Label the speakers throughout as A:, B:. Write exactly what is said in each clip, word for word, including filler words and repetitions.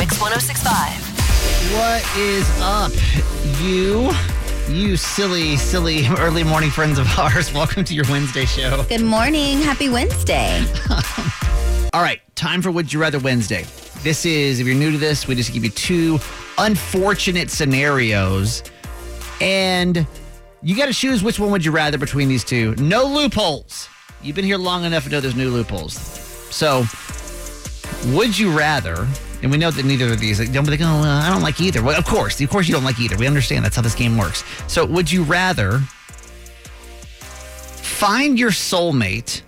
A: Mix one oh six point five.
B: What is up, you? You silly, silly early morning friends of ours. Welcome to your Wednesday show.
C: Good morning. Happy Wednesday.
B: All right, time for Would You Rather Wednesday. This is, if you're new to this, we just give you two unfortunate scenarios, and you got to choose which one would you rather between these two. No loopholes. You've been here long enough to know there's no loopholes. So, would you rather, and we know that neither of these, like, don't be like, oh, well, I don't like either. Well, of course, of course you don't like either. We understand that's how this game works. So, would you rather find your soulmate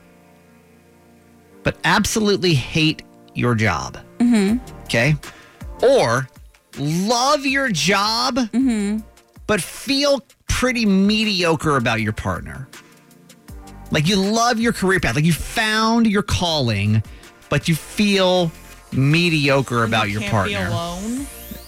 B: but absolutely hate your job?
C: Mm-hmm.
B: Okay? Or love your job,
C: mm-hmm.
B: but feel pretty mediocre about your partner? Like, you love your career path. Like, you found your calling, but you feel mediocre about
D: you
B: your
D: can't
B: partner.
D: Be alone?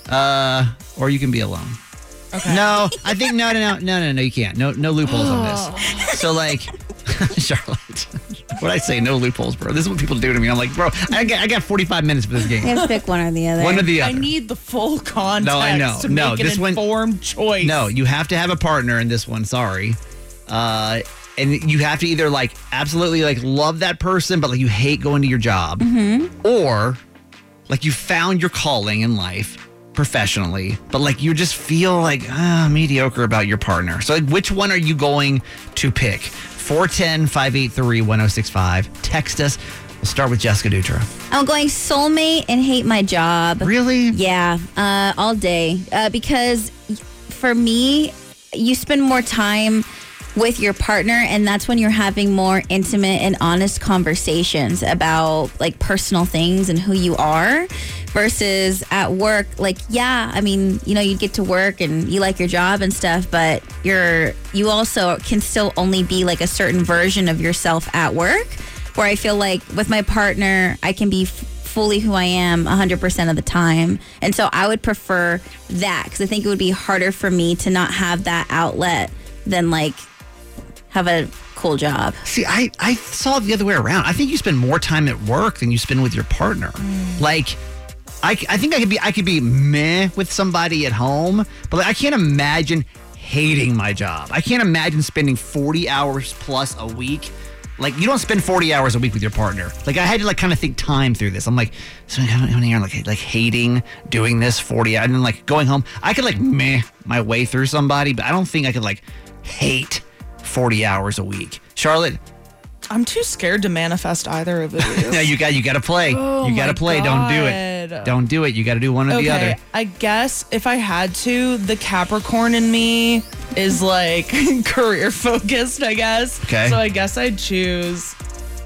B: Uh, or you can be alone.
D: Okay.
B: No, I think no, no, no, no, no, no. You can't. No, no loopholes on this. So, like, Charlotte, what I say? No loopholes, bro. This is what people do to me. I'm like, bro, I got, I got forty-five minutes for this game.
C: You have to pick one or the other.
B: One or the other.
D: I need the full context
B: No, I know.
D: to
B: No,
D: make an
B: this one-
D: informed choice.
B: No, you have to have a partner in this one. Sorry. Uh, and you have to either like absolutely like love that person, but like you hate going to your job,
C: Mm-hmm.
B: or like you found your calling in life professionally, but like you just feel like ah, mediocre about your partner. So like, which one are you going to pick? four one zero, five eight three, one oh six five. Text us. We'll start with Jessica Dutra.
C: I'm going soulmate and hate my job.
B: Really?
C: Yeah, uh, all day. Uh, because for me, you spend more time with your partner, and that's when you're having more intimate and honest conversations about like personal things and who you are, versus at work. Like, yeah, I mean, you know, you get to work and you like your job and stuff, but you're you also can still only be like a certain version of yourself at work, where I feel like with my partner, I can be f- fully who I am one hundred percent of the time. And so I would prefer that, because I think it would be harder for me to not have that outlet than like have a cool job.
B: See, I, I saw it the other way around. I think you spend more time at work than you spend with your partner. Mm. Like, I, I think I could be I could be meh with somebody at home, but like, I can't imagine hating my job. I can't imagine spending forty hours plus a week. Like, you don't spend forty hours a week with your partner. Like, I had to like kind of think time through this. I'm like, so how many are like like hating doing this forty hours, and then like going home. I could like meh my way through somebody, but I don't think I could like hate forty hours a week. Charlotte?
D: I'm too scared to manifest either of these.
B: No, you got you got to play.
D: Oh
B: you got to
D: my
B: play. Don't do
D: God.
B: it. Don't do it. You got to do one or
D: okay,
B: the other.
D: I guess if I had to, the Capricorn in me is like career focused, I guess.
B: Okay.
D: So I guess I'd choose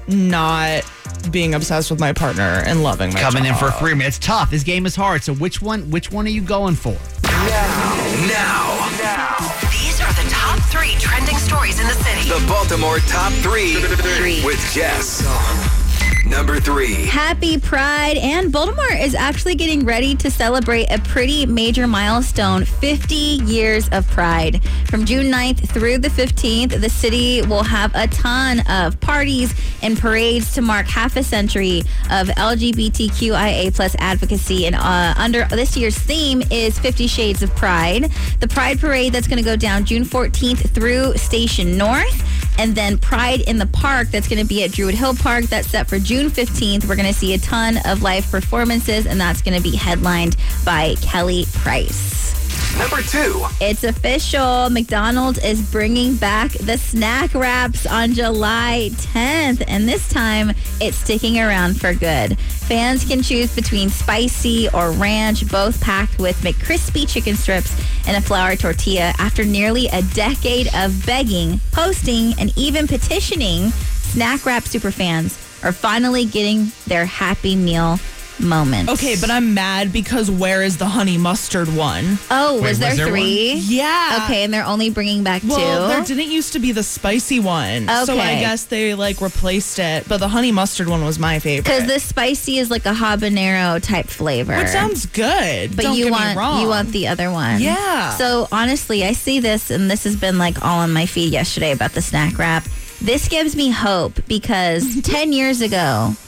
D: not being obsessed with my partner and loving my
B: Coming
D: job.
B: in for a free minute. It's tough. This game is hard. So which one which one are you going for?
E: Now, now, now.
A: These are the top three trending stories in the city.
E: The Baltimore Top Three,
A: Three.
E: with Jess. Number three.
C: Happy Pride, and Baltimore is actually getting ready to celebrate a pretty major milestone, fifty years of Pride. From June ninth through the fifteenth, the city will have a ton of parties and parades to mark half a century of L G B T Q I A plus advocacy. And uh, under this year's theme is Fifty Shades of Pride. The Pride Parade that's going to go down June fourteenth through Station North. And then Pride in the Park, that's going to be at Druid Hill Park. That's set for June fifteenth. We're going to see a ton of live performances, and that's going to be headlined by Kelly Price.
E: Number two.
C: It's official. McDonald's is bringing back the snack wraps on July tenth, and this time it's sticking around for good. Fans can choose between spicy or ranch, both packed with McCrispy chicken strips and a flour tortilla. After nearly a decade of begging, posting, and even petitioning, snack wrap superfans are finally getting their Happy Meal moment.
D: Okay, but I'm mad because where is the honey mustard one?
C: Oh,
B: Wait,
C: was there
B: was there
C: three?
D: Yeah.
C: Okay, and they're only bringing back
D: Well, there
C: two?
D: didn't used to be the spicy one. So I
C: Okay.
D: guess they like replaced it. But the honey mustard one was my favorite.
C: Because the spicy is like a habanero type flavor.
D: Which sounds good.
C: But
D: Don't
C: you
D: get
C: want
D: me wrong.
C: you want the other one.
D: Yeah.
C: So honestly, I see this, and this has been like all on my feed yesterday about the snack wrap. This gives me hope because ten years ago,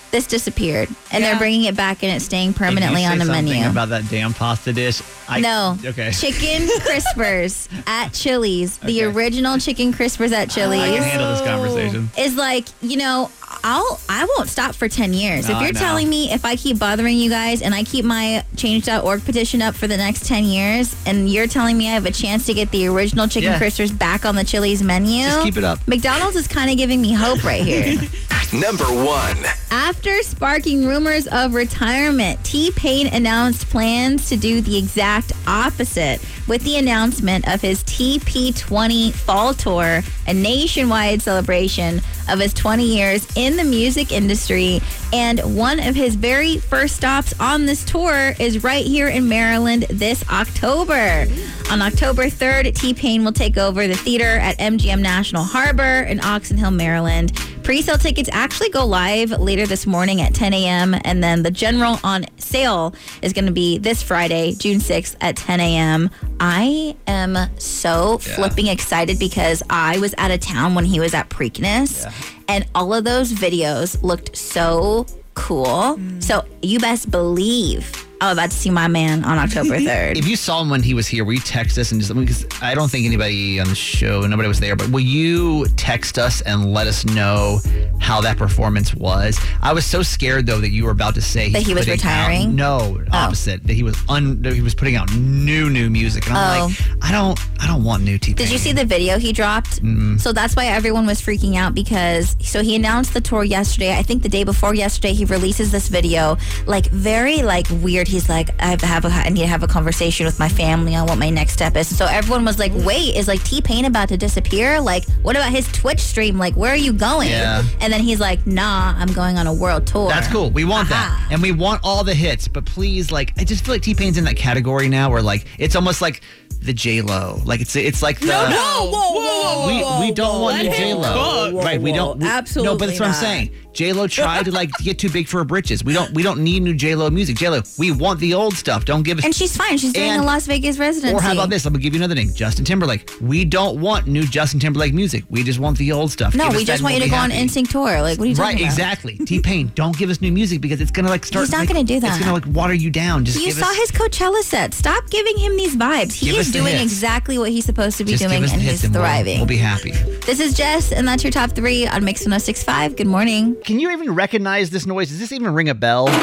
C: this disappeared, and
D: Yeah.
C: they're bringing it back, and it's staying permanently
B: Did you
C: on
B: say
C: the
B: something
C: menu.
B: about that damn pasta dish? I,
C: No.
B: Okay.
C: Chicken Crispers at Chili's. The
B: Okay.
C: original Chicken Crispers at Chili's.
B: I can handle this conversation.
C: Is like, you know, I'll I won't stop for ten years.
B: No,
C: if
B: I
C: you're
B: know.
C: telling me if I keep bothering you guys and I keep my change dot org petition up for the next ten years and you're telling me I have a chance to get the original Chicken
B: Yeah.
C: Crispers back on the Chili's menu,
B: Just keep it up.
C: McDonald's is kind of giving me hope right here.
E: Number one.
C: After sparking rumors of retirement, T-Pain announced plans to do the exact opposite with the announcement of his T P twenty Fall Tour, a nationwide celebration of his twenty years in the music industry. And one of his very first stops on this tour is right here in Maryland this October. On October third, T-Pain will take over the theater at M G M National Harbor in Oxon Hill, Maryland. Pre-sale tickets actually go live later this morning at ten a.m. and then the general on sale is going to be this Friday, June sixth at ten a.m. I am so
B: Yeah.
C: flipping excited because I was out of town when he was at Preakness, and all of those videos looked so cool. So you best believe I'm about to see my man on October third.
B: If you saw him when he was here, will you text us and just, because I don't think anybody on the show, nobody was there, but will you text us and let us know how that performance was? I was so scared though that you were about to say
C: That
B: he's
C: he was
B: putting out-
C: retiring?
B: no, opposite. That he was un, that he was putting out new new music, and I'm
C: Oh.
B: like, I don't, I don't want new T-Pain.
C: Did you see the video he dropped? So that's why everyone was freaking out because so he announced the tour yesterday. I think the day before yesterday he releases this video, like very like weird. He's like, I have a, I need to have a conversation with my family on what my next step is. So everyone was like, wait, is like T-Pain about to disappear? Like, what about his Twitch stream? Like, where are you going?
B: Yeah.
C: And then he's like, nah, I'm going on a world tour.
B: That's cool. We want
C: Aha.
B: that. And we want all the hits. But please, like, I just feel like T-Pain's in that category now where, like, it's almost like the J-Lo. Like, it's it's like the...
D: No, whoa, whoa,
B: We,
D: whoa,
B: we don't
D: whoa.
B: want new
D: Let him
B: J-Lo.
D: cook.
B: Right, we don't... we- No, but
C: Absolutely
B: that's what I'm
C: not.
B: saying. J-Lo tried to, like, get too big for her britches. We don't we don't need new J-Lo music. J-Lo, we want the old stuff. Don't give us...
C: And she's fine. She's doing
B: And-
C: a Las Vegas residency.
B: Or how about this? I'm going to give you another thing. Justin Timberlake. We don't want new Justin Timberlake music. We just want the old stuff.
C: No,
B: Give us
C: we
B: that
C: just
B: and
C: want you
B: we'll
C: to
B: be
C: go on
B: happy.
C: N Sync tour. Like, what are you talking
B: Right,
C: about?
B: exactly. T-Pain, don't give us new music because it's going to, like, start...
C: He's not
B: like,
C: gonna do that.
B: It's going to, like, water you down. Just
C: You
B: give
C: saw
B: us,
C: his Coachella set. Stop giving him these vibes. He
B: Give
C: is
B: us the
C: doing
B: hits.
C: exactly what he's supposed to be
B: Just
C: doing,
B: give us
C: and
B: the
C: he's
B: hits and we'll-
C: thriving.
B: We'll be happy.
C: This is Jess, and that's your top three on Mix one oh six point five. Good morning.
B: Can you even recognize this noise? Does this even ring a bell? Like,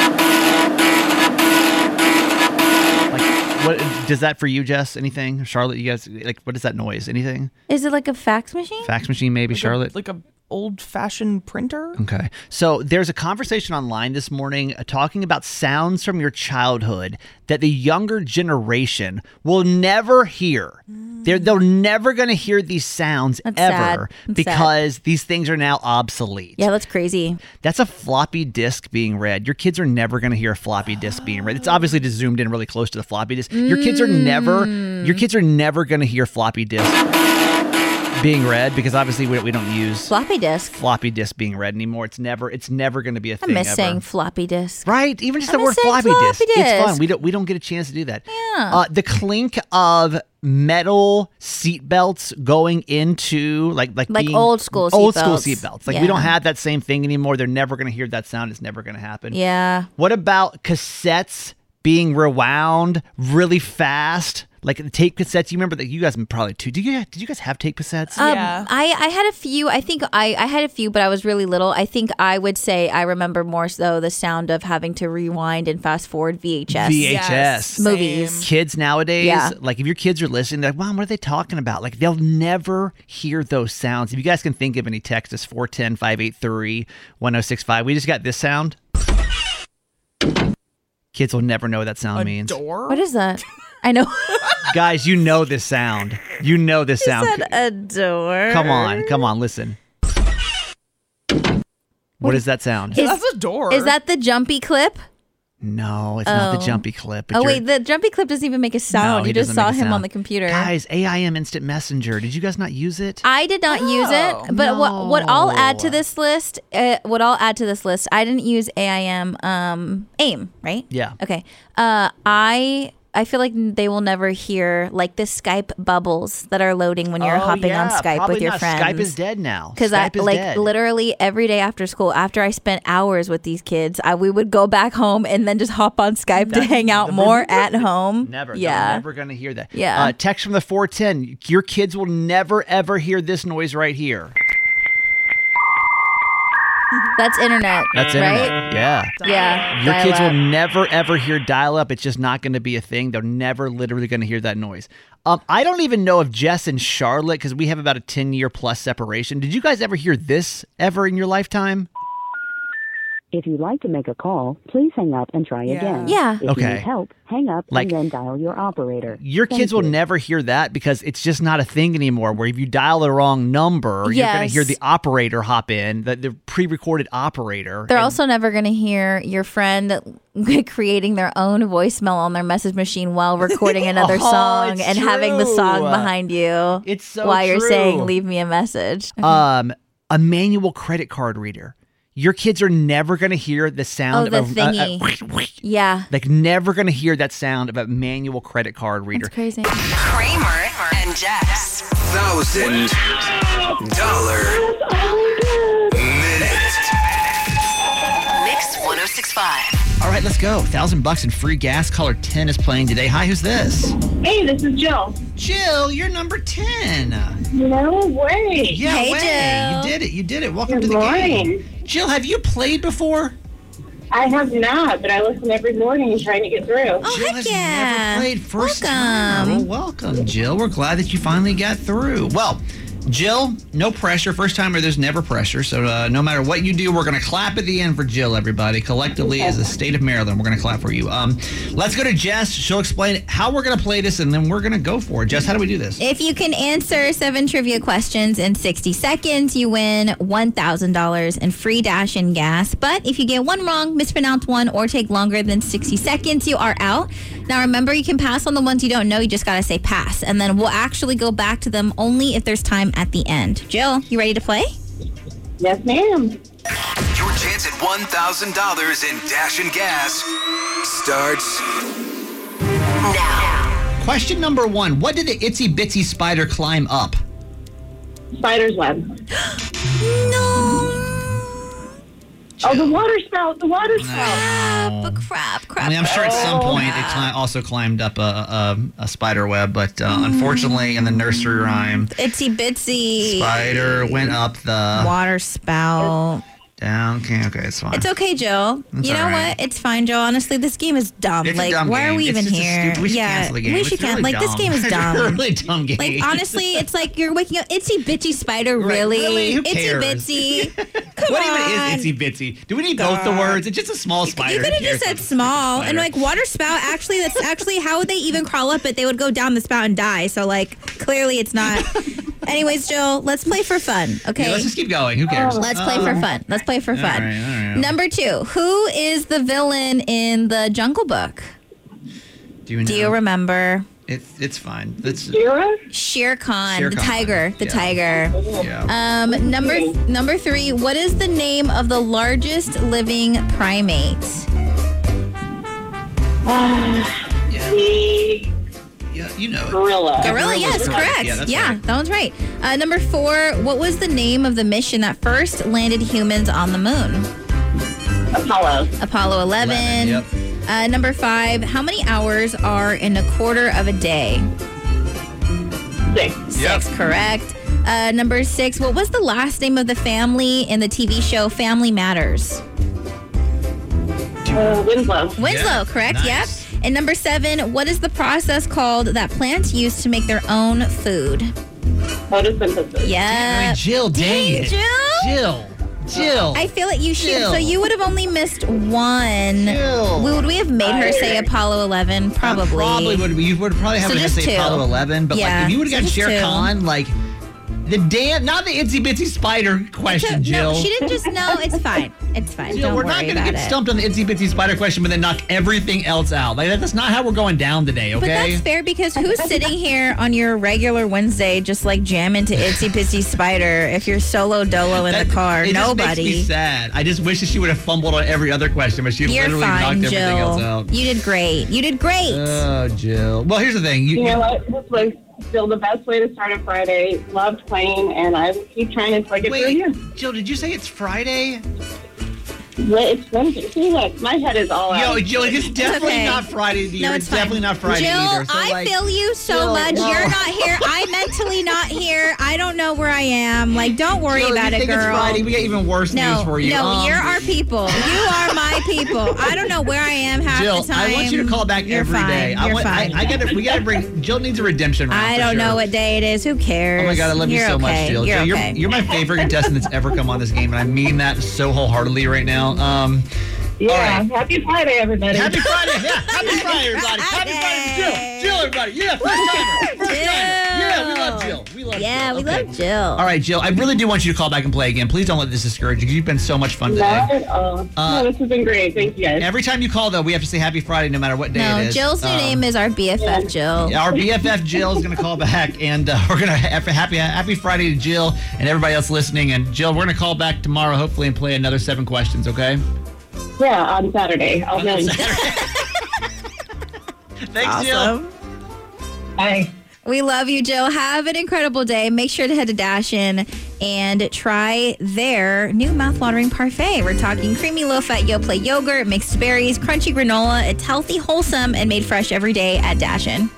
B: what does that for you, Jess? Anything? Charlotte, you guys, like, what is that noise? Anything?
C: Is it like a fax machine?
B: Fax machine, maybe, Charlotte?
D: Like a old-fashioned printer.
B: Okay. So there's a conversation online this morning uh, talking about sounds from your childhood that the younger generation will never hear. They're, they're never going to hear these sounds
C: That's
B: ever
C: sad. That's
B: because these things are now obsolete.
C: Yeah, that's crazy.
B: That's a floppy disk being read. Your kids are never going to hear a floppy disk being read. It's obviously just zoomed in really close to the floppy disk. Your kids are never, your kids are never going to hear floppy disk being read because obviously we, we don't use
C: Floppy disk.
B: floppy disk being read anymore. It's never, it's never going to be a
C: I
B: thing.
C: miss
B: ever.
C: saying floppy disk.
B: Right, even just
C: I
B: the word
C: miss saying
B: floppy disk.
C: floppy
B: It's fun.
C: disk.
B: We don't we don't get a chance to do that.
C: Yeah.
B: Uh, the clink of metal seat belts going into like like
C: Like
B: being-
C: old school
B: old
C: seat
B: school
C: belts.
B: seat belts. Like
C: Yeah.
B: we don't have that same thing anymore. They're never going to hear that sound. It's never going to happen.
C: Yeah.
B: What about cassettes being rewound really fast? Like the tape cassettes. You remember that? You guys probably too. Did you did you guys have tape cassettes?
C: Um,
D: Yeah.
C: I, I had a few. I think I, I had a few, but I was really little. I think I would say I remember more so the sound of having to rewind and fast forward V H S.
B: V H S.
D: Yes,
C: Movies.
D: same.
B: Kids nowadays,
C: Yeah.
B: like if your kids are listening, they're like, Mom, what are they talking about? Like they'll never hear those sounds. If you guys can think of any, text us four one zero, five eight three, one oh six five. We just got this sound. Kids will never know what that sound
D: A
B: means.
D: door?
C: What is that? I know.
B: Guys, you know this sound. You know this sound.
C: said a door.
B: Come on, come on, listen. What is that sound?
C: Is-
D: That's a door.
C: Is that the jumpy clip?
B: No, it's not the
C: Oh.
B: jumpy clip. But
C: Oh,
B: you're-
C: wait, the jumpy clip doesn't even make a sound.
B: No,
C: you
B: he
C: just
B: doesn't
C: saw
B: make a
C: him
B: sound.
C: on the computer.
B: Guys, A I M Instant Messenger. Did you guys not use it?
C: I did not use
D: Oh,
C: it, but what what I'll add to
B: no.
C: this list, uh, what I'll add to this list, I didn't use A I M, um, AIM, right?
B: Yeah.
C: Okay. Uh, I I feel like they will never hear like the Skype bubbles that are loading when you're
B: Oh,
C: hopping
B: yeah,
C: on Skype
B: probably
C: with your
B: not.
C: friends.
B: Skype is dead now.
C: Because I
B: Skype is
C: like
B: dead.
C: literally every day after school, after I spent hours with these kids, I we would go back home and then just hop on Skype to
B: That's
C: hang out
B: the-
C: more at home.
B: Never.
C: Yeah.
B: They're never going to hear that.
C: Yeah.
B: Uh, text from the four ten. Your kids will never, ever hear this noise right here.
C: That's internet.
B: That's
C: right?
B: internet. Yeah.
C: Yeah.
B: Your kids will
C: dial-up.
B: never, ever hear dial-up. It's just not going to be a thing. They're never literally going to hear that noise. Um, I don't even know if Jess and Charlotte, because we have about a ten-year plus separation. Did you guys ever hear this ever in your lifetime?
F: If you'd like to make a call, please hang up and try
D: Yeah.
F: again.
C: Yeah.
F: If you
B: Okay.
F: need help, hang up
B: Like-
F: and then dial your operator.
B: Your
F: Thank
B: kids will
F: you.
B: never hear that because it's just not a thing anymore. Where if you dial the wrong number, you're going
C: Yes.
B: to hear the operator hop in, the, the pre-recorded operator.
C: They're
B: and-
C: also never going to hear your friend creating their own voicemail on their message machine while recording another
B: Oh,
C: song
B: it's
C: and having the song
B: true.
C: behind you.
B: It's so
C: while you're
B: true.
C: saying, "Leave me a message."
B: um, a manual credit card reader. Your kids are never going to hear the sound
C: Oh,
B: of
C: the
B: a, a-
C: thingy.
B: a
C: Yeah,
B: like never going to hear that sound of a manual credit card reader.
C: it's crazy.
A: Kramer and Jess.
E: Thousand dollar minute.
A: Mix one oh six point five.
B: All right, let's go. Thousand bucks in free gas. Caller ten is playing today. Hi, who's this?
G: Hey, this is Jill.
B: Jill, you're number ten.
G: No way.
B: Yeah,
C: Hey,
B: way.
C: Jill.
B: You did it. You did it. Welcome
G: Good
B: to the
G: morning.
B: game. Jill, have you played before?
G: I have not, but I listen every morning trying to get through.
C: Oh,
B: Jill
C: heck
B: has
C: yeah.
B: never played first
C: Welcome.
B: time. Well, welcome, Jill. We're glad that you finally got through. Well, Jill, no pressure. First timer, there's never pressure. So uh, no matter what you do, we're going to clap at the end for Jill, everybody. Collectively, as the state of Maryland, we're going to clap for you. Um, let's go to Jess. She'll explain how we're going to play this, and then we're going to go for it. Jess, how do we do this?
C: If you can answer seven trivia questions in sixty seconds, you win one thousand dollars in free dash and gas. But if you get one wrong, mispronounce one, or take longer than sixty seconds, you are out. Now, remember, you can pass on the ones you don't know. You just got to say pass. And then we'll actually go back to them only if there's time at the end. Jill, you ready to play?
G: Yes, ma'am.
E: Your chance at one thousand dollars in Dash and Gas starts
A: Now.
B: Question number one. What did the itsy bitsy spider climb up?
G: Spider's web.
C: No.
G: Oh, the water spout. The water spout.
C: Crap, crap, crap.
B: I mean, I'm sure at some point it cli- also climbed up a, a, a spider web, but uh, unfortunately, in the nursery rhyme,
C: Itsy bitsy.
B: spider went up the
C: Water spout.
B: down. Okay, okay, it's fine.
C: It's okay, Joe.
B: It's
C: you know
B: all right.
C: what? It's fine, Joe. Honestly, this game is dumb.
B: It's a
C: like,
B: dumb
C: why are
B: game.
C: we
B: It's
C: even
B: just a
C: here?
B: stupid- we should
C: yeah,
B: cancel the game.
C: we
B: It's
C: should cancel.
B: really
C: Like, this
B: dumb.
C: game is
B: It's a
C: dumb.
B: really dumb game.
C: Like, honestly, it's like you're waking up. Itsy bitsy spider,
B: Right,
C: really?
B: really? Who
C: Itsy
B: cares?
C: bitsy. Come
B: what
C: on.
B: even is itsy bitsy? Do we need both the words? It's just a small spider.
C: You could have
B: Who cares
C: just said
B: about the
C: small
B: spider?
C: and like water spout. Actually, that's actually how would they even crawl up it? They would go down the spout and die. So like clearly it's not. Anyways, Jill, let's play for fun. Okay,
B: Yeah, let's just keep going. Who cares?
C: Let's play for fun. Let's play for fun.
B: right, all right.
C: Number two, who is the villain in the Jungle Book?
B: Do you know?
C: Do you remember?
B: It's it's fine. It's
G: Zero?
C: Shere Khan,
B: Shere
C: the
B: Khan.
C: tiger, the
B: Yeah.
C: tiger.
B: yeah.
C: Um, number number three, what is the name of the largest living primate?
B: yeah.
G: The
B: Yeah, you know it.
G: gorilla.
C: Gorilla,
B: Gorilla's
C: yes,
B: correct.
C: correct.
B: Yeah,
C: Yeah,
B: that's right.
C: that one's right. Uh, number four, what was the name of the mission that first landed humans on the moon?
G: Apollo.
C: Apollo eleven.
B: eleven, yep.
C: Uh, number five, how many hours are in a quarter of a day?
G: Six.
C: Six, correct. Uh, number six, what was the last name of the family in the T V show Family Matters?
G: Uh, Winslow.
C: Winslow, correct?
B: Nice.
C: Yep. And number seven, what is the process called that plants use to make their own food?
G: Photosynthesis.
C: Yeah.
B: Jill, dang
C: Dang,
B: it.
C: Jill.
B: Jill. Jill.
C: I feel like you should.
B: Jill.
C: So you would have only missed one.
B: Jill.
C: Would we have made her say Apollo eleven? Probably.
B: Uh, probably would. You would probably have
C: So
B: to
C: just
B: say
C: two.
B: Apollo eleven, but
C: Yeah,
B: like if you would
C: so
B: have got
C: just
B: Shere
C: two.
B: Khan, like The damn, not the itsy bitsy spider question, Jill.
C: No, she didn't just know. It's fine. It's fine.
B: Jill,
C: Don't
B: we're
C: worry
B: not going
C: about
B: to get
C: it.
B: stumped on the itsy bitsy spider question, but then knock everything else out. Like that's not how we're going down today. Okay.
C: But that's fair because who's sitting here on your regular Wednesday just like jamming to Itsy Bitsy Spider if you're solo dolo in
B: That-
C: the car?
B: It just
C: Nobody.
B: makes me sad. I just wish that she would have fumbled on every other question, but she
C: You're
B: literally
C: fine,
B: knocked everything else
C: Jill.
B: out.
C: You did great. You did great.
B: Oh, Jill. Well, here's the thing. You,
G: You know what? This was still the best way to start a Friday. Loved playing, and I will keep trying until I get through
B: wait,
G: you.
B: Jill, did you say it's Friday?
G: Well, it's Wednesday. See, look, my head is all
B: Yo,
G: out.
B: Jill, it's definitely
C: okay.
B: not Friday of the year.
C: No,
B: it's
C: it's fine.
B: definitely not Friday
C: Jill,
B: either. So,
C: I
B: like,
C: feel you so
B: Jill,
C: much.
B: no.
C: You're not here. I'm mentally not here. I don't know where I am. Like, don't worry
B: Jill,
C: about
B: you
C: it,
B: think
C: girl.
B: It's Friday? We got even worse
C: No,
B: news for you.
C: no,
B: Um,
C: you're our people. You are my people. I don't know where I am half
B: Jill,
C: the time.
B: I want you to call back
C: You're
B: every
C: fine.
B: day. I
C: You're
B: want.
C: fine.
B: I, I gotta. We gotta bring. Jill needs a redemption round.
C: I
B: for
C: don't
B: sure.
C: know what day it is. Who cares?
B: Oh my God, I love you
C: You're
B: so much,
C: okay.
B: Jill.
C: You're
B: Jill,
C: okay.
B: you're, you're my favorite contestant that's ever come on this game, and I mean that so wholeheartedly right now. Um,
G: Yeah.
B: all right.
G: Happy Friday, everybody.
B: Happy Friday! Yeah, happy Friday, everybody! Happy Friday to Jill! Jill, everybody! Yeah, first timer! First timer! Yeah, we love Jill. We love
C: Yeah,
B: Jill.
C: we
B: Okay.
C: love Jill.
B: All right, Jill. I really do want you to call back and play again. Please don't let this discourage you because you've been so much fun
G: Not
B: today.
G: at all.
B: Uh,
G: no, this has been great. Thank you, guys.
B: Every time you call, though, we have to say Happy Friday, no matter what day
C: No,
B: it is.
C: Jill's new
B: Um,
C: name is our B F F, Jill.
B: Our B F F Jill is going to call back, and uh, we're going to have happy Happy Friday to Jill and everybody else listening. And Jill, we're going to call back tomorrow, hopefully, and play another seven questions. Okay?
G: Yeah, on Saturday. I'll know.
B: Thanks, Jill.
G: Bye.
C: We love you, Jill. Have an incredible day. Make sure to head to Dashin and try their new mouthwatering parfait. We're talking creamy low-fat Yoplait yogurt, mixed berries, crunchy granola. It's healthy, wholesome, and made fresh every day at Dashin.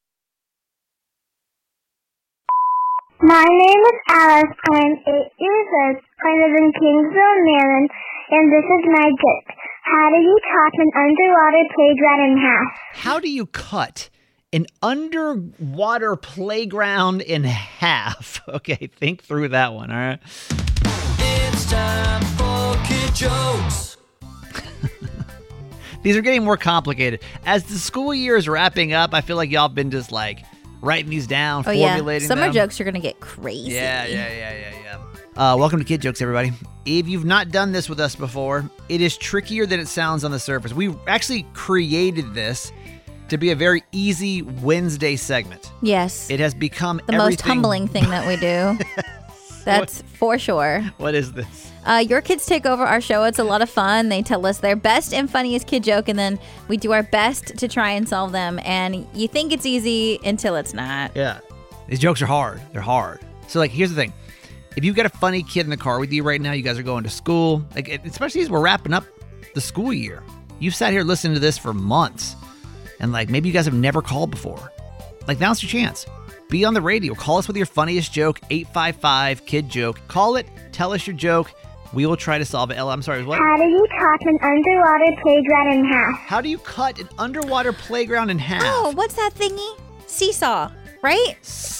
H: My name is Alice. I'm eight years old. I live in Kingsville, Maryland, and this is my joke. How do you chop an underwater playground in half?
B: How do you cut an underwater playground in half? Okay, think through that one, all right?
I: It's time for Kid Jokes.
B: These are getting more complicated. As the school year is wrapping up, I feel like y'all been just like writing these down,
C: Oh, yeah.
B: formulating
C: Summer
B: them.
C: jokes are going to get crazy.
B: Yeah, yeah, yeah, yeah, yeah. Uh, welcome to Kid Jokes, everybody. If you've not done this with us before, it is trickier than it sounds on the surface. We actually created this to be a very easy Wednesday segment.
C: Yes.
B: It has become
C: the most
B: everything-
C: humbling thing that we do. That's for sure.
B: What is this?
C: Uh, your kids take over our show. It's a lot of fun. They tell us their best and funniest kid joke, and then we do our best to try and solve them. And you think it's easy until it's not.
B: Yeah. These jokes are hard. They're hard. So, like, here's the thing. If you've got a funny kid in the car with you right now, you guys are going to school, like, especially as we're wrapping up the school year. You've sat here listening to this for months, and, like, maybe you guys have never called before. Like, now's your chance. Be on the radio. Call us with your funniest joke, eight five five, kid joke. Call it. Tell us your joke. We will try to solve it. Ella, I'm sorry, what?
H: How do you chop an underwater playground in half?
B: How do you cut an underwater playground in half?
C: Oh, what's that thingy? Seesaw, right?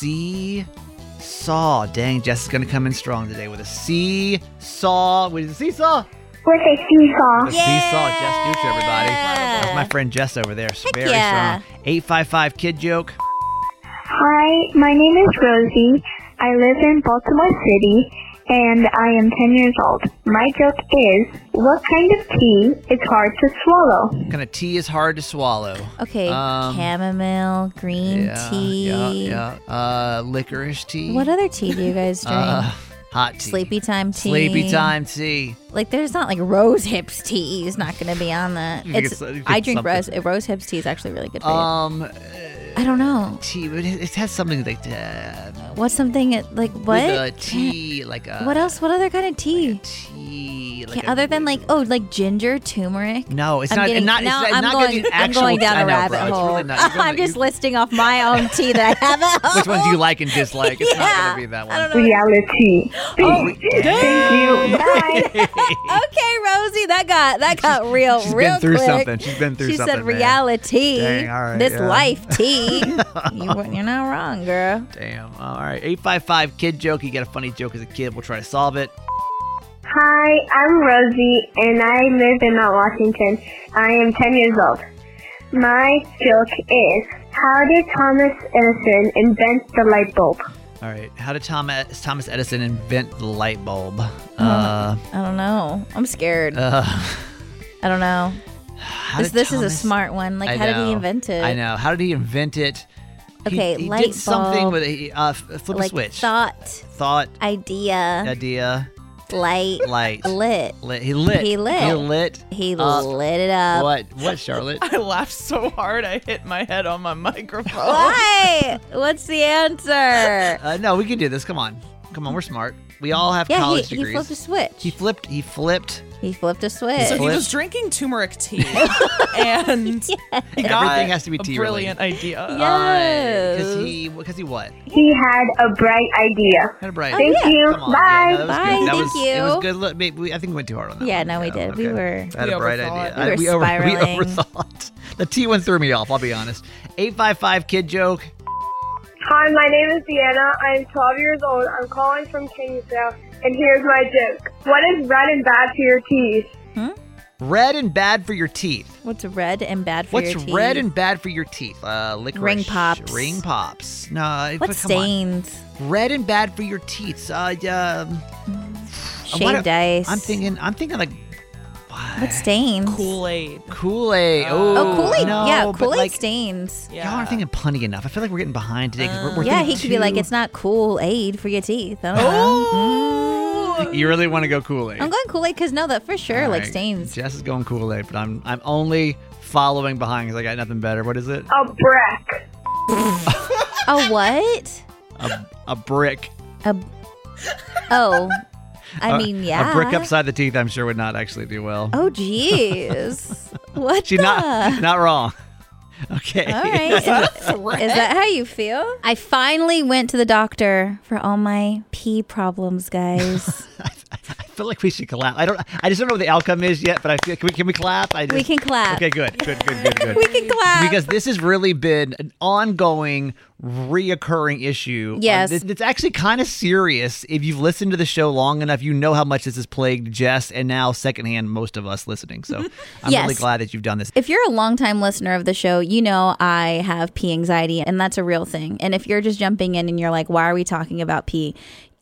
B: See-saw. Dang, Jess is going to come in strong today with a see-saw. What is it, seesaw?
H: With a seesaw.
B: The seesaw. Jess Dukes, everybody. That's my friend Jess over there.
C: Heck
B: Very
C: yeah.
B: strong. eight five five, kid joke.
H: Hi, my name is Rosie. I live in Baltimore City, and I am ten years old. My joke is, what kind of tea is hard to swallow?
B: What kind of tea is hard to swallow?
C: Okay,
B: Um,
C: chamomile, green
B: yeah,
C: tea.
B: Yeah, yeah. Uh, licorice tea.
C: What other tea do you guys drink?
B: Uh, hot tea.
C: Sleepy time tea.
B: Sleepy time tea.
C: Like, there's not like rose hips tea is not going to be on that.
B: You could
C: It's
B: get- you could
C: I
B: get
C: drink rose
B: something.
C: rose hips tea is actually really good for you.
B: Um,
C: I don't know.
B: tea. But it, it has something like uh,
C: What's something it- like what?
B: with a tea, like a
C: What else? What other kind of tea?
B: tea. Like
C: Can't-
B: a-
C: other than like oh like ginger, turmeric.
B: No, it's
C: I'm
B: not.
C: getting-
B: not. It's
C: no,
B: not,
C: I'm
B: not
C: going.
B: gonna be
C: I'm
B: actual
C: going
B: tea.
C: down
B: I
C: a
B: know,
C: rabbit
B: bro, it's
C: hole.
B: really not. You're going
C: I'm
B: to-
C: just listing off my own tea that I have at home.
B: Which ones do you like and dislike? It's not
C: Yeah,
B: gonna be that one.
C: I don't know.
H: Reality.
C: Oh,
H: Thank you. Bye.
C: Okay, Rosie, that got that got real,
B: She's
C: real
B: been through
C: quick.
B: something. She's been through
C: she
B: something.
C: said
B: man.
C: reality.
B: Dang, all right,
C: this
B: yeah.
C: life tea. you, you're not wrong, girl.
B: Damn. All right. eight five five, kid joke. You get a funny joke as a kid. We'll try to solve it.
H: Hi, I'm Rosie, and I live in Mount Washington. I am ten years old. My joke is, how did Thomas Edison invent the light bulb?
B: All All right. How did Thomas Thomas Edison invent the light bulb? Uh,
C: I don't know. I'm scared.
B: uh,
C: I don't know.
B: how
C: This,
B: did
C: this is a
B: Thomas-
C: smart one. Like,
B: I
C: how did
B: know.
C: he invent it?
B: I know. How did he invent it? He-
C: Okay,
B: he,
C: light
B: did something
C: bulb.
B: with a uh, f- flip
C: Like
B: a switch.
C: thought,
B: Thought,
C: idea,
B: idea,
C: light,
B: light,
C: lit.
B: lit. He lit.
C: He lit.
B: He lit.
C: He
B: up.
C: lit it up.
B: What? What, Charlotte?
D: I laughed so hard I hit my head on my microphone.
C: Why? What's the answer?
B: Uh, no, we can do this. Come on. Come on. We're smart. We all have
C: Yeah, he,
B: college
C: he
B: degrees.
C: flipped a switch.
B: He flipped. He flipped.
C: He flipped a switch.
D: So he
B: Flip.
D: was drinking turmeric tea, and he got
B: Everything has to be
D: a
B: tea
D: brilliant idea.
C: Yes.
B: Because he. Because he what?
H: He had a bright idea.
B: Had a bright.
H: Thank
C: yeah.
H: you.
B: Come on.
H: Bye.
B: Yeah, no, that was
C: Bye,
B: good. That
C: thank
B: was,
C: you.
B: It was good. Look, maybe we, I think we went too hard on that.
C: Yeah,
B: one.
C: no, we did. We were-
B: I had
D: We
B: a bright
D: overthought.
B: idea.
C: We were
B: I- over, we
C: spiraling.
B: overthought. The T one threw me off. I'll be honest. Eight five five kid joke.
G: Hi, my name is Deanna. I'm twelve years old. I'm calling from Kingsdale, and here's my joke. What is red and bad for your teeth?
B: Red and bad for your teeth.
C: What's red and bad for
B: What's
C: your teeth?
B: red and bad for your teeth? Uh, licorice.
C: Ring pops.
B: Ring pops. No.
C: What
B: come
C: stains?
B: On. Red and bad for your teeth. Uh, um,
C: Shaved ice.
B: I'm thinking. I'm thinking like
C: What stains?
D: Kool-Aid.
B: Kool-Aid.
D: Oh.
C: Oh, Kool-Aid.
B: No,
C: yeah,
B: but
C: Kool-Aid
B: like,
C: stains.
D: Yeah.
B: Y'all aren't thinking punny enough. I feel like we're getting behind today because we're, we're
C: Yeah, he
B: thinking
C: could be like,
B: too-
C: it's not Kool-Aid for your teeth. I don't know.
B: You really want to go Kool-Aid?
C: I'm going Kool-Aid because no, that for sure
B: All
C: like
B: right.
C: stains.
B: Jess is going Kool-Aid, but I'm I'm only following behind because I got nothing better. What is it?
G: A brick.
C: A what?
B: A, a brick.
C: A oh, I
B: A-
C: mean, yeah.
B: A brick upside the teeth, I'm sure would not actually do well.
C: Oh, jeez. What
B: She's
C: the?
B: not not wrong. Okay.
C: All right. Is, is that how you feel? I finally went to the doctor for all my pee problems, guys.
B: I feel like we should clap. I don't. I just don't know what the outcome is yet, but I feel. Can we? Can we clap? I just,
C: We can clap.
B: Okay. Good. Good. Good. Good. Good.
C: We can clap.
B: Because this has really been an ongoing, reoccurring issue.
C: Yes.
B: Um, it's, it's actually kind of serious. If you've listened to the show long enough, you know how much this has plagued Jess and now secondhand most of us listening. So I'm
C: Yes.
B: really glad that you've done this.
C: If you're a longtime listener of the show, you know I have pee anxiety, and that's a real thing. And if you're just jumping in and you're like, why are we talking about pee?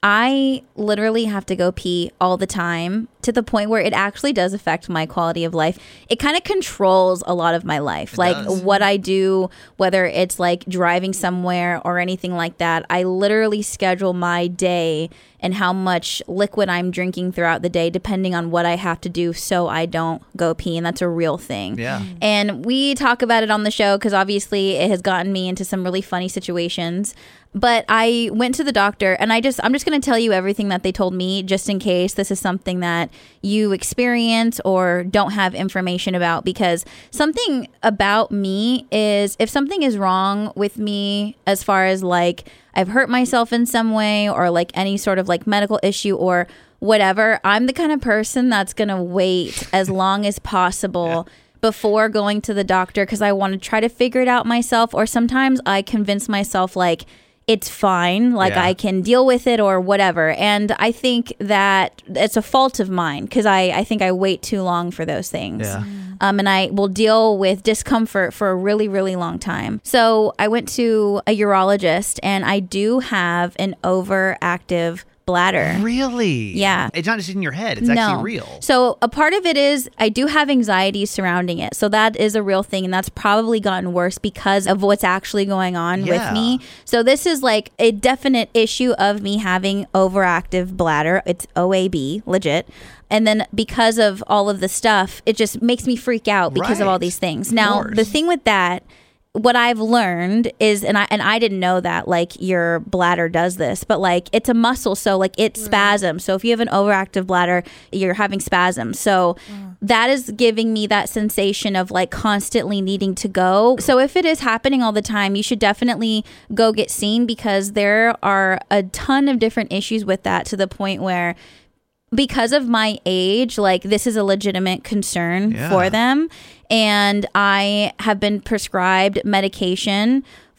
C: I literally have to go pee all the time to the point where it actually does affect my quality of life. It kind of controls a lot of my life.
B: It
C: like
B: does.
C: what I do, whether it's like driving somewhere or anything like that. I literally schedule my day and how much liquid I'm drinking throughout the day, depending on what I have to do so I don't go pee. And that's a real thing.
B: Yeah.
C: And we talk about it on the show because obviously it has gotten me into some really funny situations. But I went to the doctor and I just, I'm just going to tell you everything that they told me just in case this is something that you experience or don't have information about, because something about me is if something is wrong with me as far as like I've hurt myself in some way or like any sort of like medical issue or whatever, I'm the kind of person that's going to wait as long as possible yeah. before going to the doctor because I want to try to figure it out myself. Or sometimes I convince myself like, it's fine, like
B: Yeah.
C: I can deal with it or whatever. And I think that it's a fault of mine because I, I think I wait too long for those things.
B: Yeah.
C: Um, and I will deal with discomfort for a really, really long time. So I went to a urologist and I do have an overactive bladder.
B: Really?
C: Yeah.
B: It's not just in your head. It's
C: no.
B: actually real.
C: So a part of it is I do have anxiety surrounding it. So that is a real thing. And that's probably gotten worse because of what's actually going on
B: Yeah.
C: with me. So this is like a definite issue of me having overactive bladder. It's O A B, legit. And then because of all of the stuff, it just makes me freak out because of all
B: Right.
C: these things.
B: Of
C: Now,
B: course.
C: the thing with that, what I've learned is, and I and I didn't know that like your bladder does this, but like it's a muscle, so like it spasms. So if you have an overactive bladder, you're having spasms. So that is giving me that sensation of like constantly needing to go. So if it is happening all the time, you should definitely go get seen because there are a ton of different issues with that to the point where because of my age, like this is a legitimate concern
B: Yeah.
C: for them. And I have been prescribed medication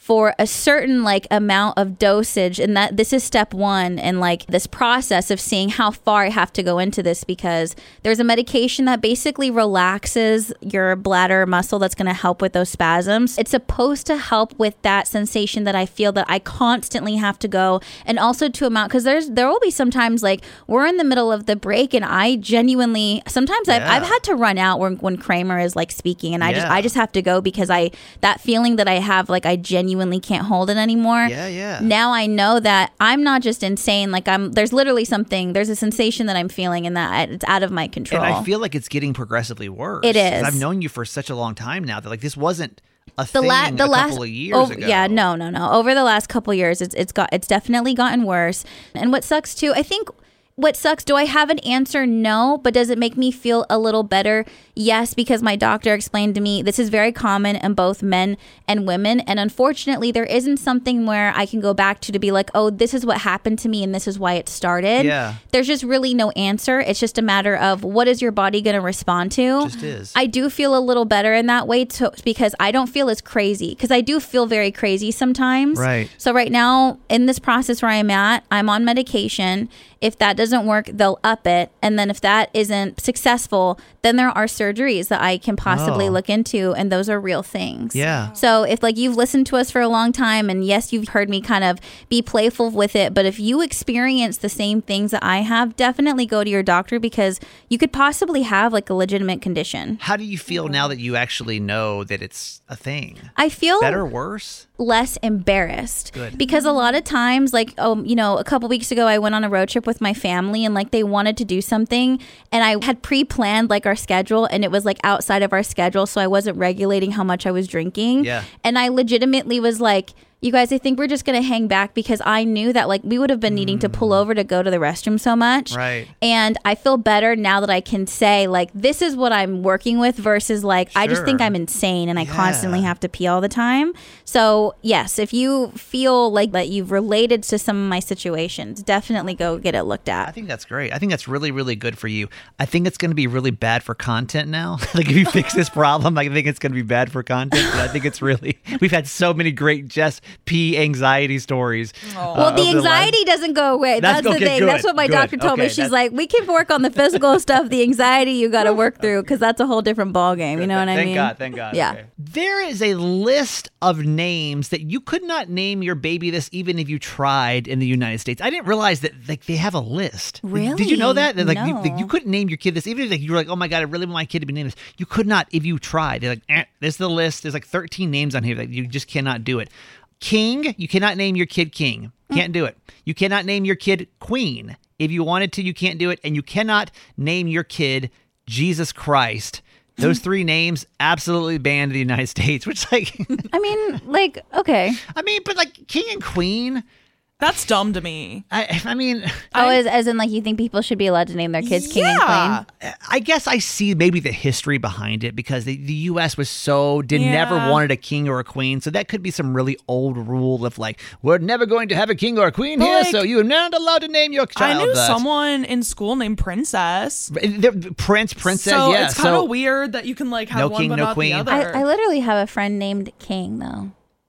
C: for a certain like amount of dosage, and that this is step one in like this process of seeing how far I have to go into this, because there's a medication that basically relaxes your bladder muscle that's going to help with those spasms. It's supposed to help with that sensation that I feel that I constantly have to go, and also to amount, because there's there will be sometimes like we're in the middle of the break and I genuinely sometimes
B: Yeah.
C: I've, I've had to run out when, when Kramer is like speaking, and I just
B: Yeah.
C: I just have to go because I that feeling that I have like I genuinely can't hold it anymore.
B: Yeah, yeah.
C: Now I know that I'm not just insane. Like I'm there's literally something, there's a sensation that I'm feeling, and that it's out of my control.
B: And I feel like it's getting progressively worse.
C: It
B: 'Cause
C: is.
B: I've known you for such a long time now that like this wasn't a
C: the
B: thing
C: la- the
B: a
C: last
B: couple of years
C: over,
B: ago.
C: yeah, no, no, no. Over the last couple of years, it's it's got it's definitely gotten worse. And what sucks too, I think what sucks, do I have an answer? No. But does it make me feel a little better? Yes, because my doctor explained to me this is very common in both men and women. And unfortunately, there isn't something where I can go back to to be like, oh, this is what happened to me and this is why it started.
B: Yeah.
C: There's just really no answer. It's just a matter of what is your body going to respond to.
B: Just is.
C: I do feel a little better in that way too, because I don't feel as crazy, because I do feel very crazy sometimes.
B: Right.
C: So right now in this process where I'm at, I'm on medication. If that doesn't work, they'll up it. And then if that isn't successful, then there are surgeries that I can possibly
B: Oh.
C: look into. And those are real things.
B: Yeah.
C: So if like you've listened to us for a long time, and yes, you've heard me kind of be playful with it, but if you experience the same things that I have, definitely go to your doctor, because you could possibly have like a legitimate condition.
B: How do you feel now that you actually know that it's a thing?
C: I feel
B: Better or worse?
C: less embarrassed.
B: Good.
C: Because a lot of times, like, um, you know, a couple weeks ago, I went on a road trip with my family, and like they wanted to do something, and I had pre-planned like our schedule, and it was like outside of our schedule, so I wasn't regulating how much I was drinking.
B: Yeah.
C: And I legitimately was like, you guys, I think we're just going to hang back, because I knew that like we would have been needing to pull over to go to the restroom so much.
B: Right.
C: And I feel better now that I can say like, this is what I'm working with, versus like, I just
B: Sure.
C: think I'm insane and I
B: Yeah.
C: constantly have to pee all the time. So yes, if you feel like that you've related to some of my situations, definitely go get it looked
B: I
C: at.
B: think that's great. I think that's really, really good for you. I think it's going to be really bad for content now. Like if you fix this problem, I think it's going to be bad for content. But I think it's really, we've had so many great just pee anxiety stories. uh,
C: Well, the
B: over last-
C: anxiety doesn't go away.
B: That's-
C: That's, the
B: okay,
C: thing.
B: good,
C: That's what my
B: good.
C: doctor told me.
B: Okay,
C: She's
B: that's-
C: like, we can work on the physical stuff. The anxiety you got to work through, because that's a whole different ballgame. You know what I
B: Thank
C: mean?
B: God, thank God.
C: Yeah.
B: Okay. There is a list of names that you could not name your baby this even if you tried in the United States. I didn't realize that like they have a list.
C: Really?
B: Did you know that? That, like you,
C: No.
B: like, you couldn't name your kid this even if like, you were like, oh my God, I really want my kid to be named this. You could not if you tried. They're like, eh, this is the list. There's like thirteen names on here that you just cannot do it. King, you cannot name your kid King. Can't do it. You cannot name your kid Queen. If you wanted to, you can't do it. And you cannot name your kid Jesus Christ. Those three names absolutely banned in the United States, which like,
C: I mean, like, okay.
B: I mean, but like King and Queen,
D: That's dumb to me.
B: I, I mean,
C: Oh, as, as in, like, you think people should be allowed to name their kids king and
D: Yeah.
C: queen?
B: I guess I see maybe the history behind it because the, the U S was so, did never
D: Yeah.
B: wanted a king or a queen. So that could be some really old rule of like, we're never going to have a king or a queen
D: But,
B: here.
D: like,
B: So you're not allowed to name your
D: I
B: child
D: knew
B: that.
D: someone in school named Princess.
B: The Prince, princess,
D: so
B: yeah.
D: it's kind of
B: so
D: weird that you can like have
B: No
D: one
B: king,
D: but
B: no
D: not
B: queen.
D: the other.
C: I, I literally have a friend named King, though.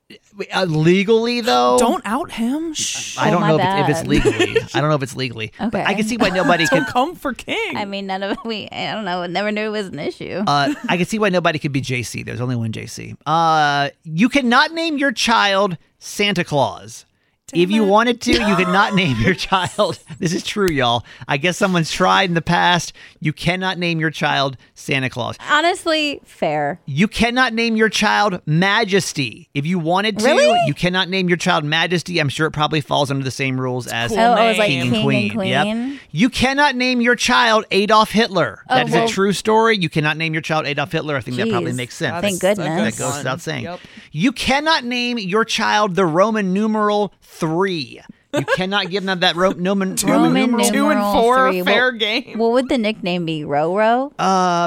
B: uh, legally though,
D: Don't out him. Shh.
B: I don't
C: Oh,
B: know
C: my
B: if it's, if it's
C: bad.
B: legally. I don't know if it's legally. But
C: Okay.
B: I can see why nobody
D: Don't
B: could.
D: come for King.
C: I mean, none of we, I don't know, never knew it was an issue.
B: Uh, I can see why nobody could be J C. There's only one J C. Uh, you cannot name your child Santa Claus. If you
D: it.
B: wanted to, you could not name your child. This is true, y'all. I guess someone's tried in the past. You cannot name your child Santa Claus.
C: Honestly, fair.
B: You cannot name your child Majesty. If you wanted to,
C: Really?
B: you cannot name your child Majesty. I'm sure it probably falls under the same rules as
D: cool
C: Oh, I was like
D: name.
C: king,
B: King and Queen.
C: and queen.
B: Yep. You cannot name your child Adolf Hitler.
C: Oh,
B: That is
C: well-
B: a true story. You cannot name your child Adolf Hitler. I think that probably
C: Jeez.
B: makes sense.
C: Thank
D: That's a good
C: goodness.
B: That goes
D: one.
B: without saying.
D: Yep.
B: You cannot name your child the Roman numeral three. You cannot give them that Ro- Roman, Roman,
C: Roman
B: numeral.
D: Two and
C: numeral
D: four,
C: three.
D: fair
C: What-
D: game.
C: What would the nickname be? Ro-Ro?
B: Uh,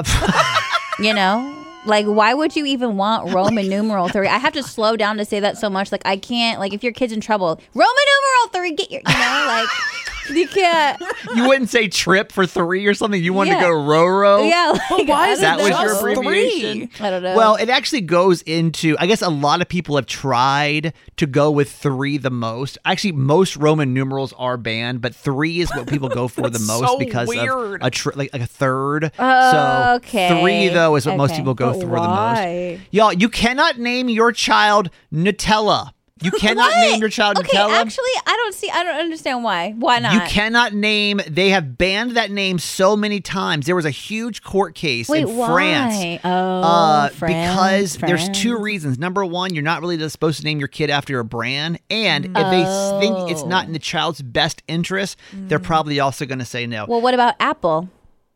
C: You know? Like, why would you even want Roman numeral three? I have to slow down to say that so much. Like, I can't, like, if your kid's in trouble, Roman numeral three, get your, you know, like, You can't.
B: You wouldn't say trip for three or something. You wanted
C: Yeah.
B: to go row-row.
C: Yeah.
D: But
C: Like,
D: why is
B: That
D: it
B: was your
D: just
B: abbreviation?
D: three?
C: I don't know.
B: Well, it actually goes into, I guess a lot of people have tried to go with three the most. Actually, most Roman numerals are banned, but three is what people go for the
D: That's
B: most
D: so
B: because
D: weird.
B: of a tr- like, like a third.
C: Oh,
B: so
C: okay.
B: three, though, is what most
C: Okay.
B: people go
C: But
B: for
C: why?
B: the most. Y'all, you cannot name your child Nutella. You cannot
C: What?
B: name your child
C: okay,
B: Nutella.
C: actually, I don't see. I don't understand why. Why not?
B: You cannot name. They have banned that name so many times. There was a huge court case
C: Wait,
B: in
C: why?
B: France.
C: Oh,
B: uh,
C: France,
B: because there's two
C: France.
B: reasons. Number one, you're not really supposed to name your kid after a brand, and if they s- think it's not in the child's best interest, they're probably also going to say no.
C: Well, what about Apple?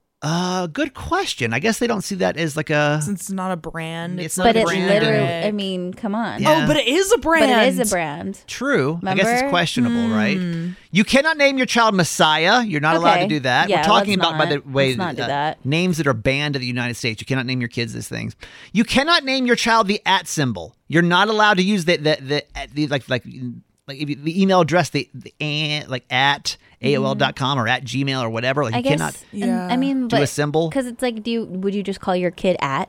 B: Uh, good question. I guess they don't see that as like a.
D: Since it's not a brand.
B: It's
D: It's,
B: not
C: But
B: a
C: it's
B: brand.
C: literally. I mean, come on.
B: Yeah.
D: Oh, but it is a brand.
C: But it is a brand.
B: True. I guess it's
C: Remember?
B: questionable, right? You cannot name your child Messiah. You're not allowed to
C: Okay.
B: do that.
C: Yeah,
B: We're talking
C: let's
B: about, by the
C: not.
B: way,
C: Let's not do
B: uh,
C: that.
B: names that are banned in the United States. You cannot name your kids these things. You cannot name your child the at symbol. You're not allowed to use the the the, the like like like if you, the email address the, the eh, like at A O L dot com or at Gmail or whatever. Like
C: I
B: you
C: guess.
B: cannot.
C: and-
D: Yeah.
C: I mean,
B: Do a
C: but
B: symbol?
C: because it's like, do you would you just call your kid at?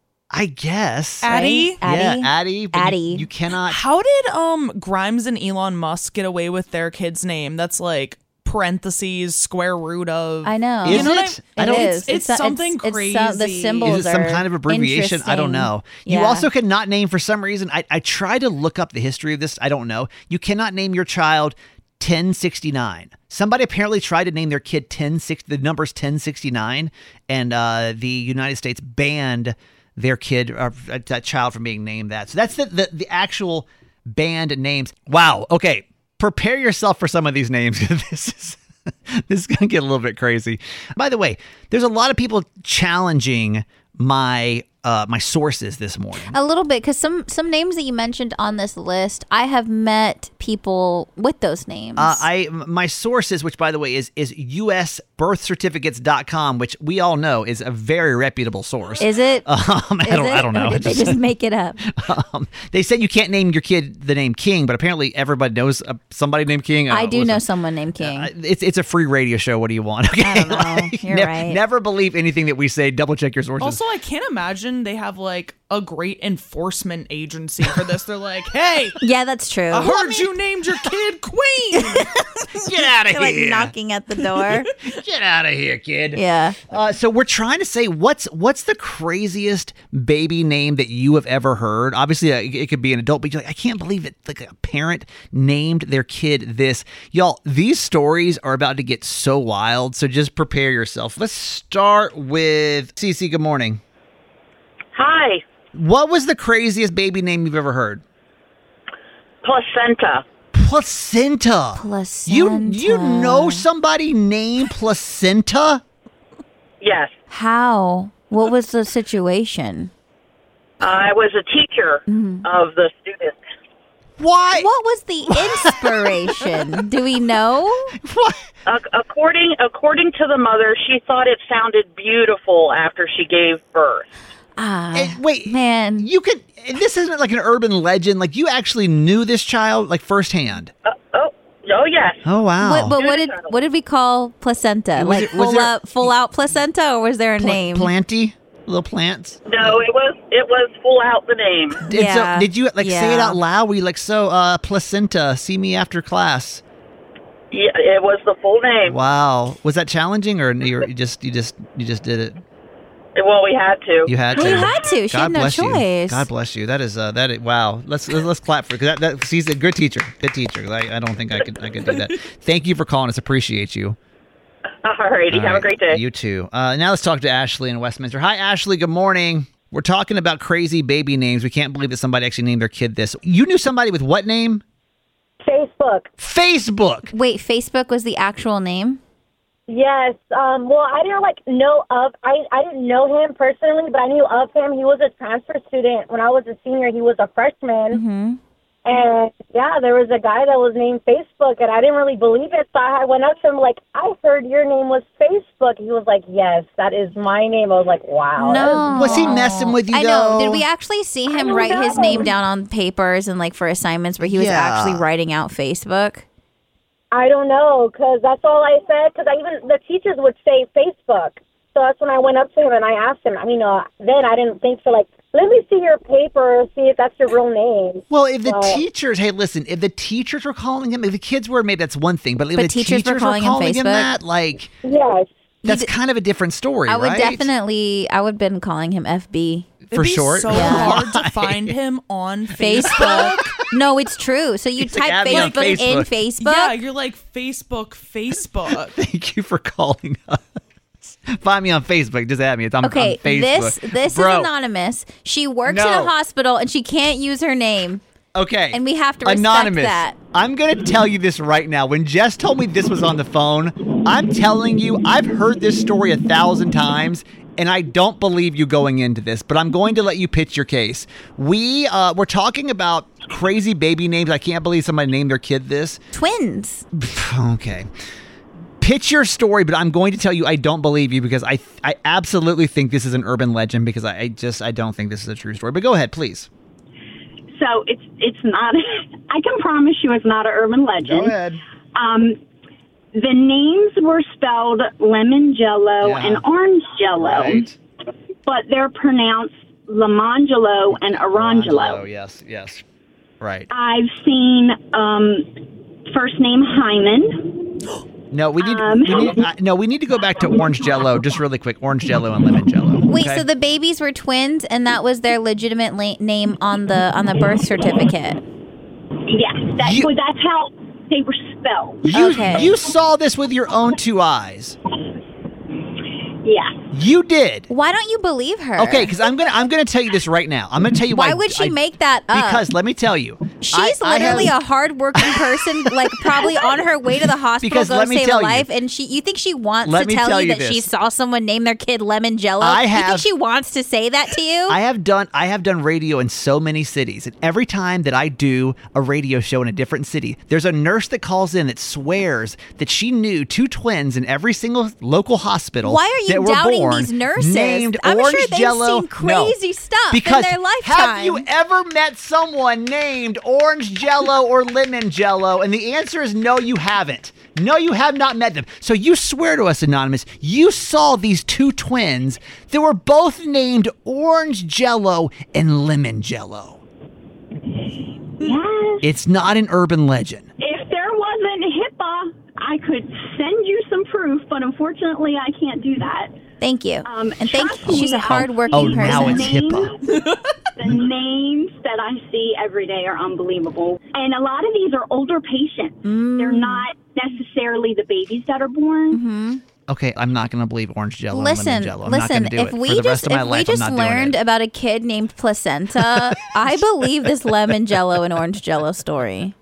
B: I guess.
D: Addie?
C: Right? Addie?
B: Yeah, Addie. but you-
C: Addie.
B: You, cannot.
D: How did um Grimes and Elon Musk get away with their kid's name? That's like parentheses square root of.
C: I know.
B: Is
D: You know what
B: it?
D: I-
B: I don't.
C: It
D: It's-
C: is.
D: it's
C: a-
D: something
C: it's, It's some, the
D: crazy.
C: symbols
B: Is it some
C: are
B: kind of abbreviation? I don't
C: interesting.
B: know. You
C: Yeah.
B: also cannot name, for some reason, I, I tried to look up the history of this. I don't know. You cannot name your child ten sixty-nine. Somebody apparently tried to name their kid ten sixty, the number's ten sixty-nine, and uh, the United States banned their kid, or that child, from being named that. So that's the, the, the actual banned names. Wow. Okay. Prepare yourself for some of these names. This is. This is going to get a little bit crazy. By the way, there's a lot of people challenging my uh, my sources this morning.
C: A little bit, because some some names that you mentioned on this list, I have met people with those names.
B: Uh, I my sources, which by the way is is U S birth certificates dot com, which we all know is a very reputable source.
C: Is it?
B: Um, I
C: Is
B: don't.
C: it?
B: I don't know.
C: Or did they just make it up?
B: um, they said you can't name your kid the name King, but apparently everybody knows uh, somebody named King.
C: I
B: Uh,
C: do
B: listen,
C: know someone named King.
B: Uh, it's it's a free radio show. What do you want? Okay,
C: I don't know. You're
B: ne-
C: right.
B: Never believe anything that we say. Double check your sources.
D: Also, I can't imagine they have like a great enforcement agency for this. They're like, hey,
C: yeah, that's true.
D: I heard you named your kid Queen.
B: Get out of
C: They're like
B: here!
C: knocking at the door.
B: Get out of here, kid.
C: Yeah.
B: Uh, so we're trying to say what's what's the craziest baby name that you have ever heard? Obviously, uh, it, it could be an adult, but you're like, I can't believe that like a parent named their kid this. Y'all, these stories are about to get so wild. So just prepare yourself. Let's start with Cece. Good morning.
J: Hi,
B: What was the craziest baby name you've ever heard?
J: placenta.
B: Placenta.
C: Placenta.
B: You you know somebody named Placenta?
J: Yes.
C: How? What was the situation?
J: I was a teacher of the students.
B: Why?
C: What was the inspiration? Do we know?
B: What?
J: Uh, according according to the mother, she thought it sounded beautiful after she gave birth.
C: Ah,
B: Eh, wait,
C: man.
B: You could. This isn't like an urban legend. Like you actually knew this child like firsthand.
J: Uh, oh, oh yes.
B: Oh wow.
C: What, but what did what did we call placenta?
B: Was
C: Like
B: it- was
C: full
B: there-
C: out full out placenta, or was there a
B: Pla-
C: name?
B: Planty, little plants.
J: No, it was it was full out the name.
B: And
C: Yeah,
B: so, did you like say it
C: yeah.
B: out loud? Were you like, so uh, placenta? See me after class.
J: Yeah, it was the full name.
B: Wow. Was that challenging, or you, were- you just you just you just did it?
J: Well, we had to.
B: You had to.
C: Well, you had to. She
B: God
C: had no
B: bless
C: choice.
B: you. God bless you. That is uh, that. Is, wow. Let's let's, let's clap for because that, that she's a good teacher. Good teacher. I, I don't think I could I could do that. Thank you for calling us. Appreciate you.
J: All righty.
B: All
J: Have
B: right.
J: a great day.
B: You too. Uh, now let's talk to Ashley in Westminster. Hi, Ashley. Good morning. We're talking about crazy baby names. We can't believe that somebody actually named their kid this. You knew somebody with what name?
K: Facebook.
B: Facebook.
C: Wait, Facebook was the actual name?
K: Yes. Um, well, I didn't like know of. I I didn't know him personally, but I knew of him. He was a transfer student when I was a senior. He was a freshman,
C: Mm-hmm.
K: and yeah, there was a guy that was named Facebook, and I didn't really believe it. So I went up to him like, "I heard your name was Facebook." He was like, "Yes, that is my name." I was like, "Wow." that
C: No.
B: Was he messing with you?
C: I know.
B: though?
C: Did we actually see him
K: don't
C: write his
K: know.
C: name down on papers and like for assignments where he was
B: Yeah.
C: actually writing out Facebook?
K: I don't know, because that's all I said. Because I even the teachers would say Facebook. So that's when I went up to him and I asked him. I mean, uh, then I didn't think so. Like, let me see your paper, see if that's your real name.
B: Well, if the
K: But-
B: teachers, hey, listen, if the teachers were calling him, if the kids were, maybe that's one thing. But if
C: But
B: the
C: teachers
B: teachers,
C: were calling him Facebook?
B: that, like,
K: Yes.
B: that's kind of a different story,
C: I would
B: right?
C: definitely, I would have been calling him F B.
B: For
D: It'd be
B: short.
D: so
C: Yeah.
D: hard to find him on Facebook.
C: Facebook. No, it's true. So you
B: He's like,
C: type
B: add me on
C: Facebook, in
B: Facebook.
C: Facebook.
D: Yeah, you're like Facebook, Facebook.
B: Thank you for calling us. Find me on Facebook. Just add me. I'm
C: Okay,
B: on Facebook.
C: this this
B: Bro,
C: is anonymous. She works in
B: No.
C: a hospital and she can't use her name.
B: Okay.
C: And we have to respect
B: Anonymous.
C: that.
B: I'm going to tell you this right now. When Jess told me this was on the phone, I'm telling you, I've heard this story a thousand times, and I don't believe you going into this, but I'm going to let you pitch your case. We, uh, we're talking about crazy baby names. I can't believe somebody named their kid this.
C: Twins.
B: Okay. Pitch your story, but I'm going to tell you I don't believe you because I I absolutely think this is an urban legend because I, I just I don't think this is a true story. But go ahead, please.
L: So it's it's not. I can promise you, it's not an urban legend.
B: Go ahead.
L: Um, the names were spelled lemon jello
B: Yeah.
L: and orange jello,
B: Right.
L: but they're pronounced Lamangelo and Orangelo.
B: Oh, yes, yes. Right.
L: I've seen um, first name Hyman.
B: No, we need,
L: Um,
B: we need uh, no, we need to go back to orange jello just really quick. Orange jello and lemon jello.
C: Wait,
B: okay?
C: so the babies were twins, and that was their legitimate la- name on the on the birth certificate.
L: Yes, that,
B: You-
L: well, that's how they were spelled.
B: you
C: Okay.
B: you saw this with your own two eyes.
L: Yeah.
B: You did.
C: Why don't you believe her?
B: Okay, because I'm gonna I'm gonna tell you this right now. I'm gonna tell you why.
C: Why would she
B: I-
C: make that up?
B: Because let me tell you,
C: She's
B: I- I
C: literally
B: have-
C: a hardworking person, like probably on her way to the hospital
B: Because
C: to
B: let me
C: save
B: tell
C: a
B: you-
C: life. And she, you think she wants
B: Let
C: to
B: me
C: tell,
B: tell
C: you
B: you
C: that she
B: this.
C: saw someone name their kid Lemon Jello?
B: I
C: you think
B: have-
C: she wants to say that to you?
B: I have done I have done radio in so many cities, and every time that I do a radio show in a different city, there's a nurse that calls in that swears that she knew two twins in every single local hospital.
C: Why are you
B: that were
C: doubting
B: born
C: these nurses?
B: Named
C: I'm
B: Orange
C: sure they've
B: Jello.
C: seen crazy
B: No.
C: stuff
B: because
C: in their lifetime.
B: have you ever met someone named Orange Jello or Lemon Jello? And the answer is no, you haven't. No, you have not met them. So you swear to us, Anonymous, you saw these two twins that were both named Orange Jello and Lemon Jello.
L: Yes.
B: It's not an urban legend.
L: If there wasn't HIPAA, I could send you some proof, but unfortunately, I can't do that.
C: Thank you.
L: Um,
C: and thank
L: trust me,
C: she's a hardworking
B: Oh,
C: person.
B: now it's
L: Names-
B: HIPAA.
L: The names that I see every day are unbelievable. And a lot of these are older patients.
C: Mm.
L: They're not necessarily the babies that are born.
C: Mm-hmm.
B: Okay, I'm not going to believe Orange Jello and
C: Listen,
B: Lemon Jello. I'm not
C: listen.
B: going to do
C: If
B: it.
C: we
B: For the
C: just
B: rest of my
C: if we
B: life,
C: just
B: I'm not
C: learned
B: doing it.
C: about a kid named Placenta, I believe this Lemon Jello and Orange Jello story.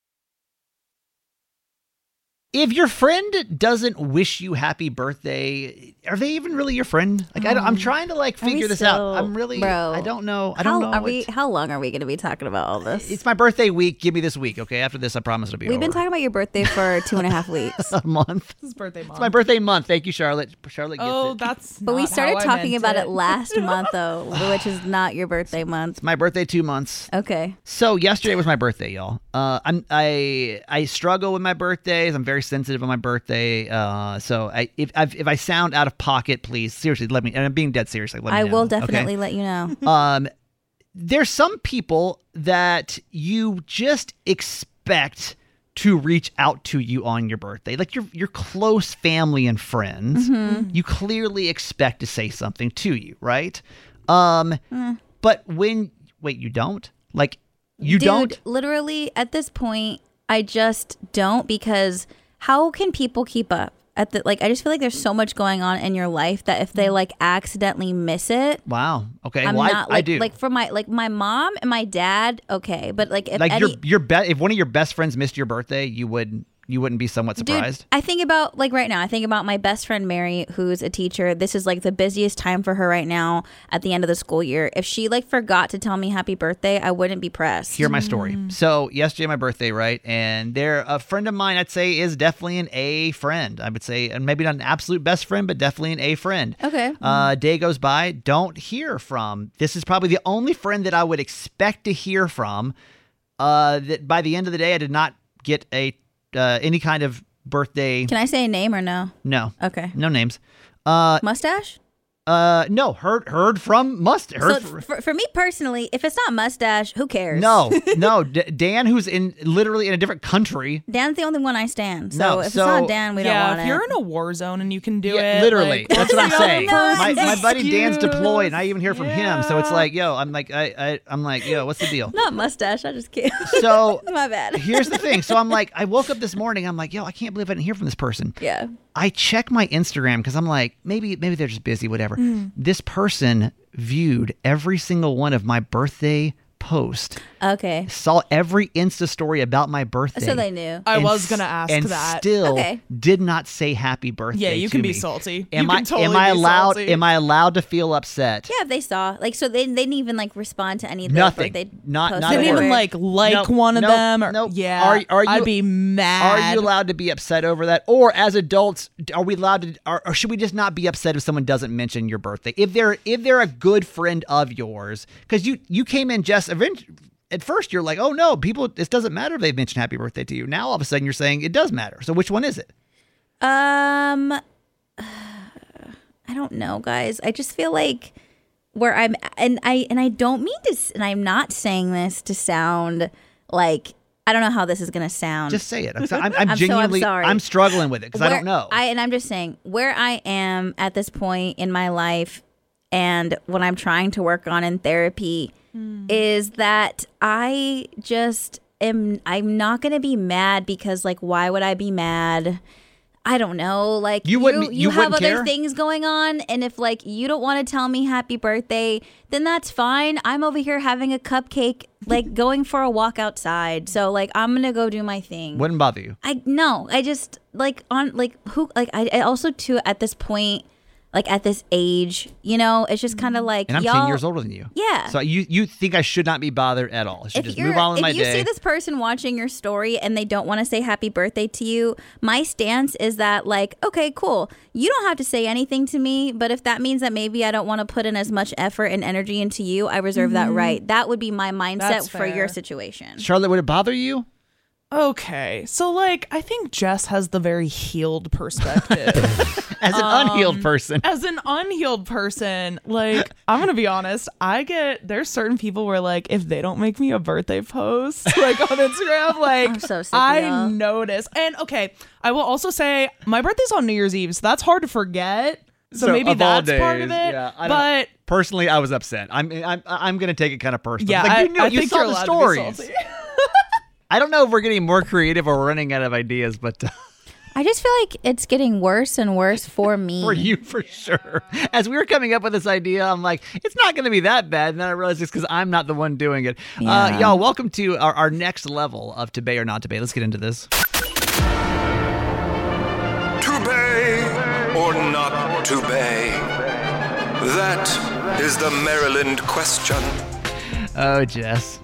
B: If your friend doesn't wish you happy birthday, are they even really your friend? Like, I don't, I'm trying to like
C: Are we
B: figure this
C: still-
B: out. I'm really,
C: bro,
B: I don't know. I
C: how,
B: don't know.
C: Are we?
B: what-
C: How long are we going to be talking about all this?
B: It's my birthday week. Give me this week, okay? After this, I promise it'll be
C: We've
B: over.
C: been talking about your birthday for two and a half weeks.
B: a month.
D: His birthday month.
B: It's my birthday month. Thank you, Charlotte. Charlotte gets
D: Oh,
B: it.
D: that's.
C: But we
D: not
C: started
D: how I
C: talking
D: meant
C: about
D: it
C: it last month, though, which is not your birthday month.
B: It's my birthday two months.
C: Okay.
B: So yesterday was my birthday, y'all. Uh, I'm I I struggle with my birthdays. I'm very sensitive on my birthday. Uh, so I if I, if I sound out of pocket, please seriously let me. And I'm being dead serious. Like, let me
C: I
B: know,
C: will
B: okay?
C: definitely let you know.
B: Um, there's some people that you just expect to reach out to you on your birthday, like your your close family and friends.
C: Mhm.
B: You clearly expect to say something to you, right? Um,
C: Eh.
B: but when wait, you don't like you
C: Dude,
B: don't.
C: literally, at this point, I just don't, because how can people keep up? At the like, I just feel like there's so much going on in your life that if they like accidentally miss it,
B: Wow. Okay.
C: I'm
B: well,
C: not
B: I,
C: like
B: I do.
C: like for my like my mom and my dad. Okay, but like if
B: like
C: any,
B: your your be- if one of your best friends missed your birthday, you would you wouldn't be somewhat surprised.
C: Dude, I think about like right now, I think about my best friend Mary, who's a teacher. This is like the busiest time for her right now at the end of the school year. If she like forgot to tell me happy birthday, I wouldn't be pressed.
B: Hear my story. So yesterday, my birthday, right? And there, a friend of mine, I'd say, is definitely an A friend. I would say, and maybe not an absolute best friend, but definitely an A friend.
C: Okay.
B: Uh, day goes by, don't hear from. This is probably the only friend that I would expect to hear from. Uh, that by the end of the day, I did not get a uh, any kind of birthday.
C: Can I say a name or no?
B: No.
C: Okay.
B: No names. Uh,
C: Mustache?
B: Uh, no, heard heard from Must. Heard
C: So
B: fr-
C: for, for me personally, if it's not Mustache, who cares?
B: no, no. D- Dan, who's in literally in a different country.
C: Dan's the only one I stand. So
B: No,
C: if
B: so-
C: it's not Dan, we
D: yeah,
C: don't want
D: if
C: it.
D: you're in a war zone and you can do
B: Yeah,
D: it.
B: literally.
D: like,
B: That's what I'm
D: what's the
B: saying.
D: other
B: My,
D: person's
B: my buddy Dan's
D: excuse?
B: deployed, and I even hear from him. So it's like, yo, I'm like, I, I, I'm like, yo, what's the deal?
C: Not Mustache. I just can't.
B: So
C: My bad.
B: here's the thing. So I'm like, I woke up this morning. I'm like, yo, I can't believe I didn't hear from this person.
C: Yeah.
B: I check my Instagram because I'm like, maybe maybe they're just busy, whatever.
C: Mm.
B: This person viewed every single one of my birthday posts.
C: Okay.
B: Saw every Insta story about my birthday.
C: So they knew.
D: I
B: and
D: was
B: s-
D: gonna ask
B: and
D: that.
B: still
C: Okay.
B: did not say happy birthday.
D: Yeah, you
B: to
D: can be
B: me.
D: salty.
B: Am
D: You
B: I
D: can totally
B: am I
D: be
B: allowed
D: salty.
B: am I allowed to feel upset?
C: Yeah, if they saw. Like, so they, they didn't even, like, respond to any of the
B: Nothing.
C: birthday
B: Not-
C: posts
B: not
C: that
B: a
D: Didn't
C: were-
D: even like like
B: Nope,
D: one of
B: nope,
D: them. Or,
B: nope.
D: Yeah,
B: Are- are you-
D: I'd be mad.
B: Are you allowed to be upset over that? Or as adults, are we allowed to or, or should we just not be upset if someone doesn't mention your birthday? If they're if they're a good friend of yours, because you you came in just eventually. At first, you're like, oh, no, people, this doesn't matter if they've mentioned happy birthday to you. Now, all of a sudden, you're saying it does matter. So which one is it?
C: Um, I don't know, guys. I just feel like where I'm, and I and I don't mean to, s- and I'm not saying this to sound like I don't know how this is gonna sound.
B: Just say it. I'm, so- I'm, I'm
C: I'm so- I'm
B: genuinely,
C: sorry.
B: I'm struggling with it because I
C: Where-
B: don't know.
C: I and I'm just saying where I am at this point in my life, and what I'm trying to work on in therapy is that I just am. I'm not gonna be mad because, like, why would I be mad? I don't know. Like,
B: You wouldn't- you
C: have
B: wouldn't
C: other
B: care?
C: things going on, and if like you don't want to tell me happy birthday, then that's fine. I'm over here having a cupcake, like going for a walk outside. So like I'm gonna go do my thing.
B: Wouldn't bother you.
C: I no, I just like on like who like I, I also too at this point, like at this age, you know, it's just kind of like
B: And I'm
C: y'all,
B: ten years older than you.
C: Yeah.
B: So you you think I should not be bothered at all? I should
C: If
B: just
C: you're
B: move on with
C: if
B: my
C: you
B: day.
C: see this person watching your story and they don't want to say happy birthday to you, my stance is that like, okay, cool. You don't have to say anything to me, but if that means that maybe I don't want to put in as much effort and energy into you, I reserve that
D: Mhm.
C: right. That would be my mindset
D: That's
C: for your
D: fair.
C: situation.
B: Charlotte, would it bother you?
D: Okay, so like I think Jess has the very healed perspective.
B: As an
D: Um,
B: unhealed person.
D: As an unhealed person, like I'm gonna be honest, I get there's certain people where like if they don't make me a birthday post like on Instagram, like
C: I'm so sick of
D: I
C: y'all.
D: notice. And okay, I will also say my birthday's on New Year's Eve, so that's hard to forget. So, maybe
B: of all
D: that's part of
B: days,
D: it.
B: yeah, I don't-
D: but
B: personally, I was upset. I'm I'm I'm gonna take it kind of personal.
D: yeah,
B: Like,
D: I,
B: you knew
D: I
B: you
D: think
B: saw
D: you're
B: the
D: allowed
B: stories.
D: to be salty.
B: I don't know if we're getting more creative or running out of ideas, but uh,
C: I just feel like it's getting worse and worse for me.
B: for you for sure. As we were coming up with this idea, I'm like, it's not going to be that bad. And then I realized it's because I'm not the one doing it. Uh,
C: Yeah.
B: y'all, welcome to our, our next level of to bay or not to bay. Let's get into this.
E: To bay or not to bay? That is the Maryland question.
B: Oh, Jess.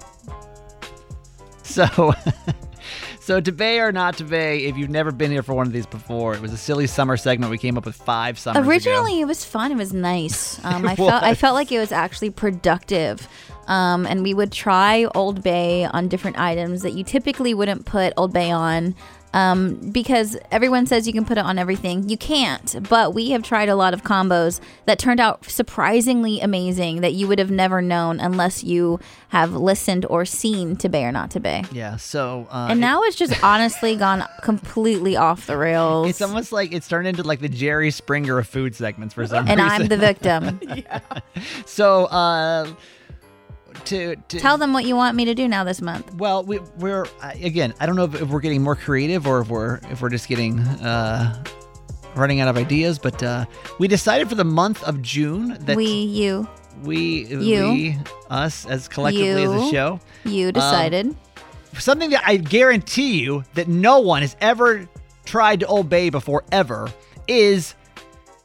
B: So, so to bay or not to bay, if you've never been here for one of these before, it was a silly summer segment we came up with five summers ago.
C: Originally, it was fun. It was nice. Um, I
B: It
C: felt I
B: was.
C: felt like it was actually productive. Um, and we would try Old Bay on different items that you typically wouldn't put Old Bay on. Um, because everyone says you can put it on everything. You can't, but we have tried a lot of combos that turned out surprisingly amazing that you would have never known unless you have listened or seen To Bay or Not to Bay.
B: Yeah, so... Uh,
C: And
B: it-
C: now it's just honestly gone completely off the rails.
B: It's almost like it's turned into like the Jerry Springer of food segments for some
C: and
B: reason.
C: I'm the victim.
B: So, uh, to, to
C: Tell them what you want me to do now this month.
B: Well, we, we're uh, again. I don't know if, if we're getting more creative or if we're if we're just getting uh, running out of ideas. But uh, we decided for the month of June that
C: We, you,
B: we,
C: You.
B: we us as collectively as a
C: You.
B: show,
C: you decided.
B: um, something that I guarantee you that no one has ever tried to obey before ever is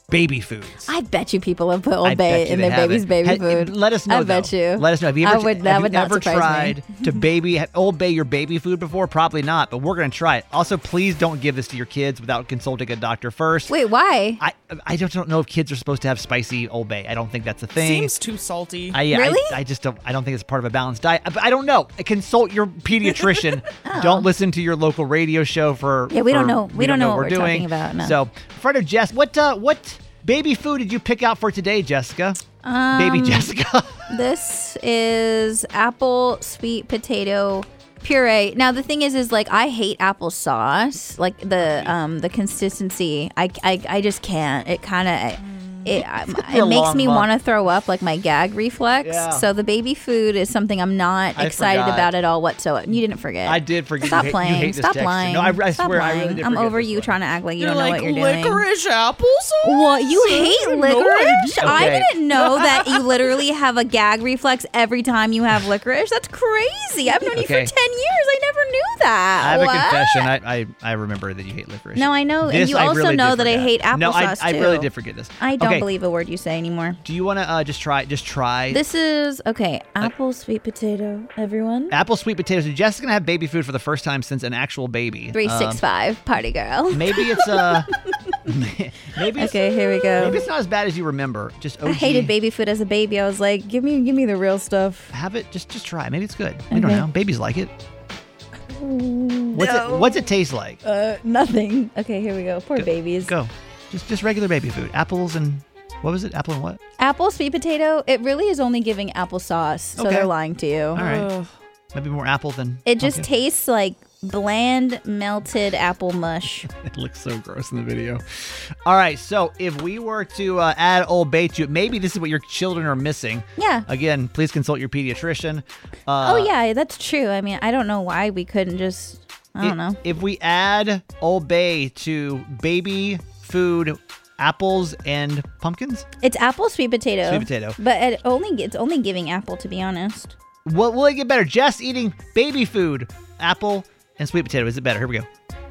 B: baby foods.
C: I bet you people have put Old
B: I bet
C: Bay
B: you
C: in
B: they
C: their baby's
B: haven't.
C: baby
B: Ha-
C: food.
B: Let us know.
C: I bet
B: though.
C: you.
B: Let us know. Have you
C: I
B: ever,
C: would-
B: have
C: that
B: you
C: would not
B: ever
C: surprise
B: tried
C: me.
B: to baby Old Bay your baby food before? Probably not. But we're gonna try it. Also, please don't give this to your kids without consulting a doctor first.
C: Wait, why?
B: I I don't, don't know if kids are supposed to have spicy Old Bay. I don't think that's a thing.
D: Seems too salty.
B: I, yeah,
C: Really?
B: I, I just don't. I don't think it's part of a balanced diet. But I don't know. Consult your pediatrician. Don't listen to your local radio show for.
C: Yeah, we don't
B: for-
C: know- we don't know what we're
B: doing.
C: talking about, no.
B: So, Fredo, Jess, what uh, what baby food did you pick out for today, Jessica?
C: Um,
B: Baby Jessica.
C: This is apple sweet potato puree. Now the thing is, is like I hate applesauce. Like the um the consistency, I I, I just can't. It kind of it
B: a
C: it makes
B: long
C: me
B: month.
C: want to throw up, like my gag reflex.
B: Yeah.
C: So the baby food is something I'm not
B: I
C: excited
B: forgot.
C: about at all whatsoever. You didn't forget.
B: I did forget.
C: Stop
B: you hate,
C: playing.
B: You hate this
C: Stop
B: texture.
C: lying.
B: No, I, I
C: Stop
B: swear,
C: lying.
B: I really did
C: I'm
B: forget
C: over
B: this
C: you
B: one.
C: trying to act like you
D: You're
C: don't know
D: like
C: what you're doing.
D: licorice applesauce?
C: What? You hate
D: I had no
C: licorice?
D: idea.
C: I
B: Okay.
C: didn't know that you literally have a gag reflex every time you have licorice. That's crazy. I've known you
B: Okay.
C: for ten years. I never knew that.
B: I have
C: What?
B: a confession. I, I I remember that you hate licorice.
C: No, I know. And
B: This
C: you
B: I
C: also
B: really
C: know
B: did
C: that I
B: forget.
C: hate applesauce
B: No, I, I
C: too.
B: really did forget this.
C: I don't
B: Okay,
C: believe a word you say anymore.
B: Do you want to uh, just try? Just try.
C: This is, okay, apple sweet potato, everyone.
B: Apple sweet potatoes. Jessica's gonna have baby food for the first time since an actual baby.
C: three six five, party girl.
B: Um, maybe it's uh maybe it's,
C: Okay, here we go.
B: maybe it's not as bad as you remember. Just O G.
C: I hated baby food as a baby. I was like, give me give me the real stuff.
B: Have it. Just just try. Maybe it's good. We don't
C: Okay.
B: know. Babies like it. What's
C: No.
B: it What's it taste like?
C: Uh, nothing. Okay, here we go. Poor
B: Go-
C: babies.
B: Go. Just just regular baby food. Apples and what was it? Apple and what?
C: Apple sweet potato, it really is only giving applesauce, so
B: Okay.
C: they're lying to you.
B: All right.
D: Ugh.
B: Maybe more apple than.
C: It just
B: pumpkin.
C: tastes like bland melted apple mush.
B: It looks so gross in the video. All right, so if we were to uh, add Old Bay to it, maybe this is what your children are missing.
C: Yeah.
B: Again, please consult your pediatrician. Uh,
C: oh yeah, that's true. I mean, I don't know why we couldn't just I don't
B: i-
C: know.
B: If we add Old Bay to baby food, apples and pumpkins,
C: It's apple sweet potato.
B: Sweet potato.
C: But it only it's only giving apple, to be honest.
B: what will it get better? Jess eating baby food, apple and sweet potato. Is it better? Here we go.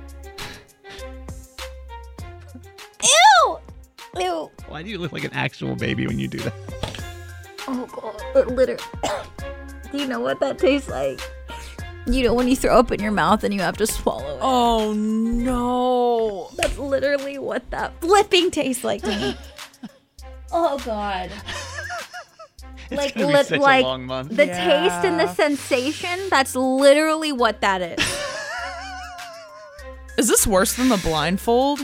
C: Ew! Ew.
B: Why do you look like an actual baby when you do that?
C: Oh god. It literally Do you know what that tastes like? You know when you throw up in your mouth and you have to swallow it.
D: Oh no.
C: That's literally what that flipping tastes like to me. Oh god.
B: It's
C: like
B: gonna be
C: lit-
B: such a
C: like
B: long month.
C: the taste and the
D: Yeah.
C: sensation, that's literally what that is.
D: Is this worse than the blindfold?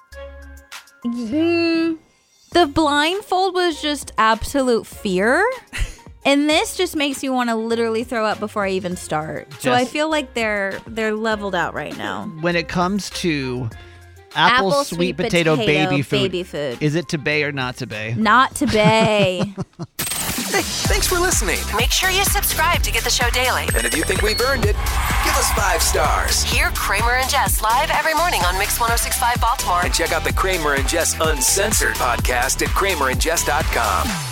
C: Mm, the blindfold was just absolute fear. And this just makes you want to literally throw up before I even start. So I
B: Jess-
C: feel like they're they're leveled out right now.
B: When it comes to apple,
C: Apple,
B: sweet,
C: sweet
B: potato,
C: potato,
B: baby food,
C: baby food.
B: is it to bay or not to bay?
C: Not to bay.
E: Hey, thanks for listening.
A: Make sure you subscribe to get the show daily.
E: And if you think we've earned it, give us five stars.
A: Hear Kramer and Jess live every morning on Mix one oh six point five Baltimore.
E: And check out the Kramer and Jess Uncensored podcast at kramer and jess dot com.